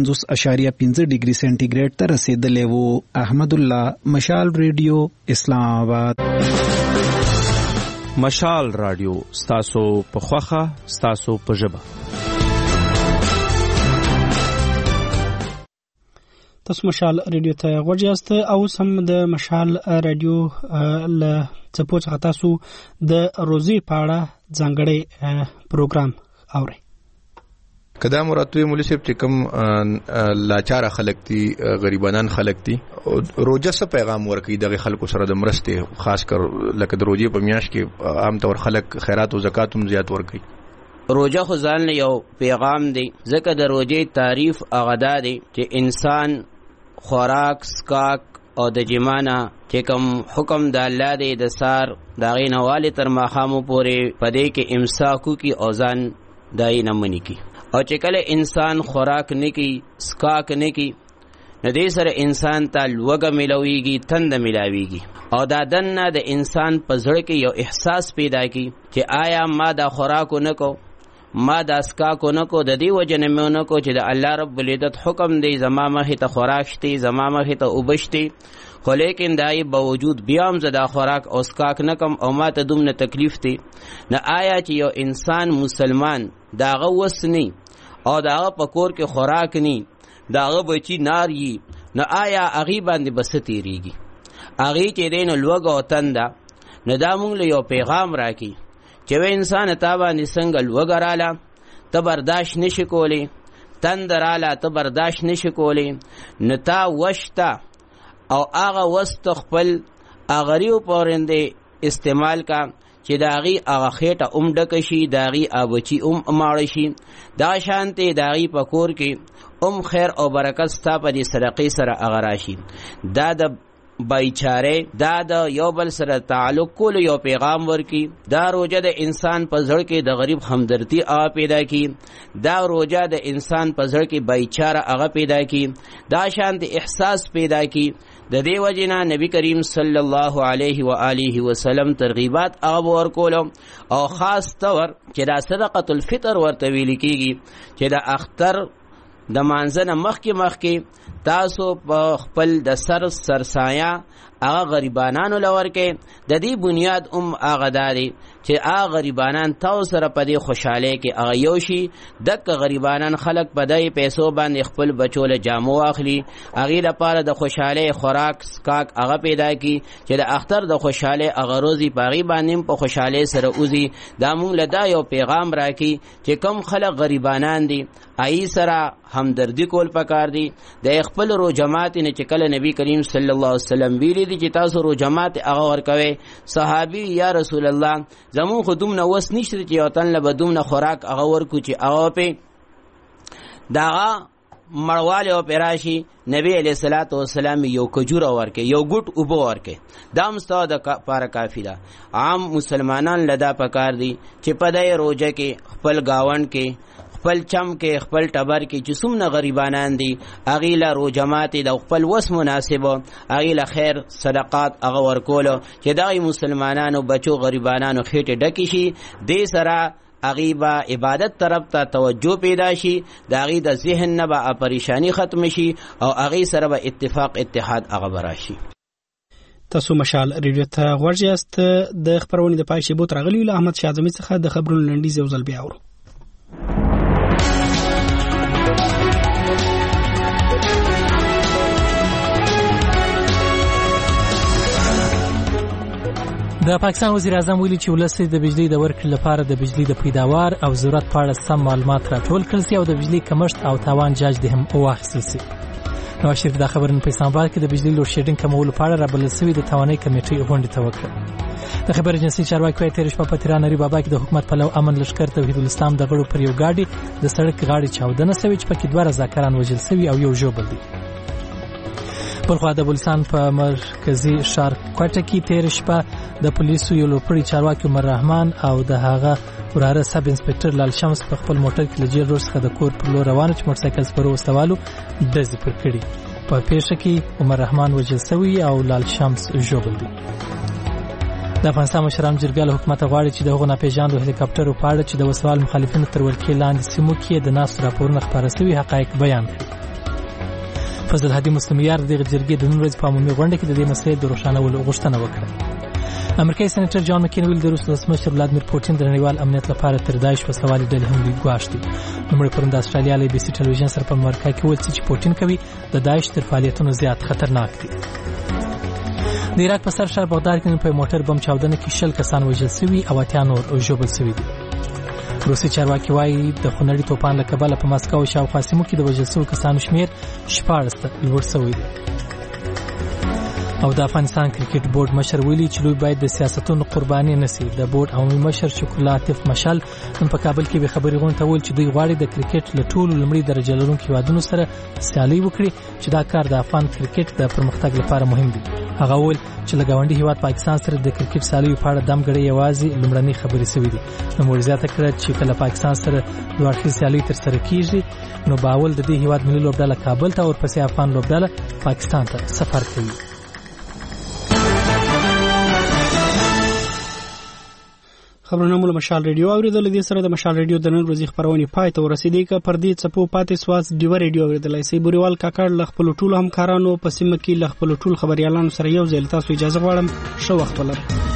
53.5 ډیګري سنټیګریډ ته رسیدلې وو. احمد الله، مشال ریډیو، اسلام آباد. مشال رادیو ستاسو په خوخه، ستاسو په ژبه. تاسو مشال ریډیو ته غوږ یاست او سم د مشال ریډیو ل سپورت تاسو د روزي پاړه ځانګړی پروګرام اوري. کدا مراتوی مولوی صاحب چې کوم لاچار خلک دي غریبانان خلک دي روزه څه پیغام ورکړي دغه خلکو سره د مرستې خاص کر لکه د روزي په میاشت کې عام طور خلک خیرات او زکات هم زیات ورکړي. روزه خو ځان یو پیغام دی ځکه د روزي تعریف هغه دی چې انسان خوراک سکاک او د جمانه چې کوم حکم د الله دی د سار داغې نواله تر ماخامو پورې پدې کې امساکو کی اوزان دای نه منی کی او چې کله انسان خوراک نکی سکاک نکی نو دې سره انسان ته لوګه ملويږي تند ملاويږي او دا دنه د انسان په زړه کې یو احساس پیدا کی چې آیا ما دا خوراک نکو ما دا سکاک نکو د دې وجنه مې نکو چې د الله رب العزت حکم دی زما مخې ته خوراک شتي زما مخې ته وبشتي خو لیکن دای باوجود بیا هم زدا خوراک او سکاک نکم او ما ته دومره تکلیف دی نه آیا چې یو انسان مسلمان داغه وسنی او داغه پکور کې خوراک نی داغه بچی نار یي نه آیا اغي باندې بس تیریږي اغي چې دین لوګ او تندا نه دا مونږ له یو پیغام راکی چې انسان ته باندې څنګه لوګراله ته برداشت نشي کولی تندراله ته برداشت نشي کولی نتا وشتا او هغه وست خپل اغریو پورنده استعمال کا چې داغي هغه خېټه ډک شي داغي ابچی ماړ شي دا شانته داغي پکور کې خیر او برکت ستا په دې صدقې سره اغراشي دا د بایچاره دا د یو بل سره تعلق کول یو پیغام ورکی دا روزه د انسان په زړه کې د غریب همدردی پیدا کی دا روزه د انسان په زړه کې بایچاره هغه پیدا کی دا شانت احساس پیدا کی د دې وجنا نبی کریم صلی الله علیه و آله وسلم ترغیبات هغه ورکول او خاص طور چې دا صدقه الفطر ورته ویل کیږي چې دا اختر د مانځنه مخکې تاسو په خپل د سرسایا هغه غریبانانو لور کې د دې بنیاد هغه داري چې هغه غریبانان تاسو سره په دې خوشاله کې هغه یو شي دک غریبانان خلک په دې پیسو باندې خپل بچو له جامو اخلي هغه لپاره د خوشاله خوراک سکاک هغه پیدا کی چې د اختر د خوشاله هغه روزي پاغي باندې په خوشاله سره اوزي دا مونږ له دا یو پیغام راکې چې کم خلک غریبانان دي ای سره همدردی کول پکار دي د خپل رو جماعت نه چې کله نبی کریم صلی الله علیه وسلم ویلي دي چې تاسو رو جماعت هغه ورکوي صحابي یا رسول الله زمون خودم نو وس نشته چې یوتن له بدوم نه خوراک هغه ورکو چې هغه په دا مړواله او پراشي نبی علیہ الصلوۃ والسلام یو کجوره ورکه یو ګټ اوبو ورکه دا مستوى د پاره کافی ده عام مسلمانان لدا پکار دي چې په دای روزه کې خپل گاوند کې خپل چم کې خپل ټبر کې چې څومره غریبانان دي اغیلا رو جماعت د خپل وس مناسبه اغیلا خیر صدقات هغه ورکول چې دای مسلمانانو بچو غریبانانو خېټه ډکی شي د سره اغیبا عبادت طرف ته توجه پیدا شي داغي د ذهن نه به پریشانی ختم شي او اغي سره به اتفاق اتحاد هغه براشي. تاسو مشال ریډیو ته ورجاست د خبرونه د پای شی بوت راغلی له احمد شاهزمی څخه د خبرونو لنډیز یو ځل بیا اورو. د پاکستان وزیر اعظم ویلي چې ولسی د بجلی د ورکړې لپاره د بجلی د پیداوار او ضرورت په اړه سم معلومات راټول کړل شي او د بجلی کمښت او تاوان جاج د هم واخیستل شي. نو شریف دا خبرونه په اسلام آباد کې د بجلی لوډ شیډینګ کمولو په اړه رابلل شوی د توانایي کمیټې غونډه ته وکړه. د خبر ایجنسی چارواکي تیر شپه په تیران ری بابا کې د حکومت په لو امن لشکر توحید الاسلام د غړو پر یو گاډي د سړک غاړي چاودنه شوی چې پکې دوه رضاکاران وژل شوی او یو ژوبل دي. بلخوا د بلوچستان په مرکزی ښار کوټه کې تیر شپه د پولیسو یو لوپړی چارواکي عمر رحمان او د هغه وراره سب انسپکټر لال شمس په خپل موټر کې لجیر روز څخه د کور پر لور روان چې موټر سایکل سپرو واستوالو دزي پر کړی. په پیښه کې عمر رحمان وژل شوی او لال شمس ژوبل دي. د افغانستان مشران جرګه له حکومت غواړي چې د هغو ناپېژاندو هلیکاپټرو په اړه چې د وسوال مخالفینو تر ولکې لاندې سیمو کې د ناستو راپورونه خپاره شوي حقایق بیان کړي. فضل هادي مسلمیار د جرګې د نن ورځې په عمومي غونډه کې د دې مسلې د روښانولو غوښتنه وکړه. امریکایي سېنیټر جان مکین ویل د روس ولسمشر ولادیمیر پوتین د نړیوال امنیت لپاره تر داعش وسلوالې ډلې هم لوی ګواښ دی. نوموړي پرون د استرالیا له ABC ټلویزیون سره په مرکه کې ویل چې پوتین کوي د داعش تر فعالیتونو زیات خطرناک دي. د عراق په سر شهر بغداد کې په موټر بم چاودنه کې 60 کسان وژل شوي او 80 نور ژوبل شوي دي. روسي چارواکي وایي د خونړي توپان له کبله په مسکو او شاوخوا سیمو کې د وژل شوو کسانو شمېر 14 ته لوړ شوی دی. او د افغانستان کرکټ بورډ مشر ویلي چې دوی باید د سیاستونو قرباني نشي. د بورډ عمومي مشر شکر لطیف مشال نن په کابل کې به خبري غونډه ویل چې دوی غواړي د کرکټ له ټولو لومړي درجه لرونکو هیوادونو سره سیالي وکړي چې دا کار د افغان کرکټ د پرمختګ لپاره مهم دی. هغه ویل چې له ګاونډي هیواد پاکستان سره د کرکټ سیالي په اړه دمګړې یوازې لومړنۍ خبرې شوې دي. نو مورزیاته کړه چې کله پاکستان سره دوه اړخیزه سیالي تر سره کیږي نو باول د دې هیواد ملي لوبډله کابل ته او ورپسې افغان لوبډله پاکستان ته سفر کوي. خبرونه مو له مشال ریډیو اوریدل دي. سره د مشال ریډیو د نن ورځې خبرونه پای ته ورسېدې. ک پر دې څپو پاتې سواس دیو ریډیو اوریدلای سي. بوريوال کاکړ ل خپل ټولو همکارانو په سیمه کې ل خپل ټول خبريالانو سره یو ځای تاسو اجازه غواړم. شو وخت ولر.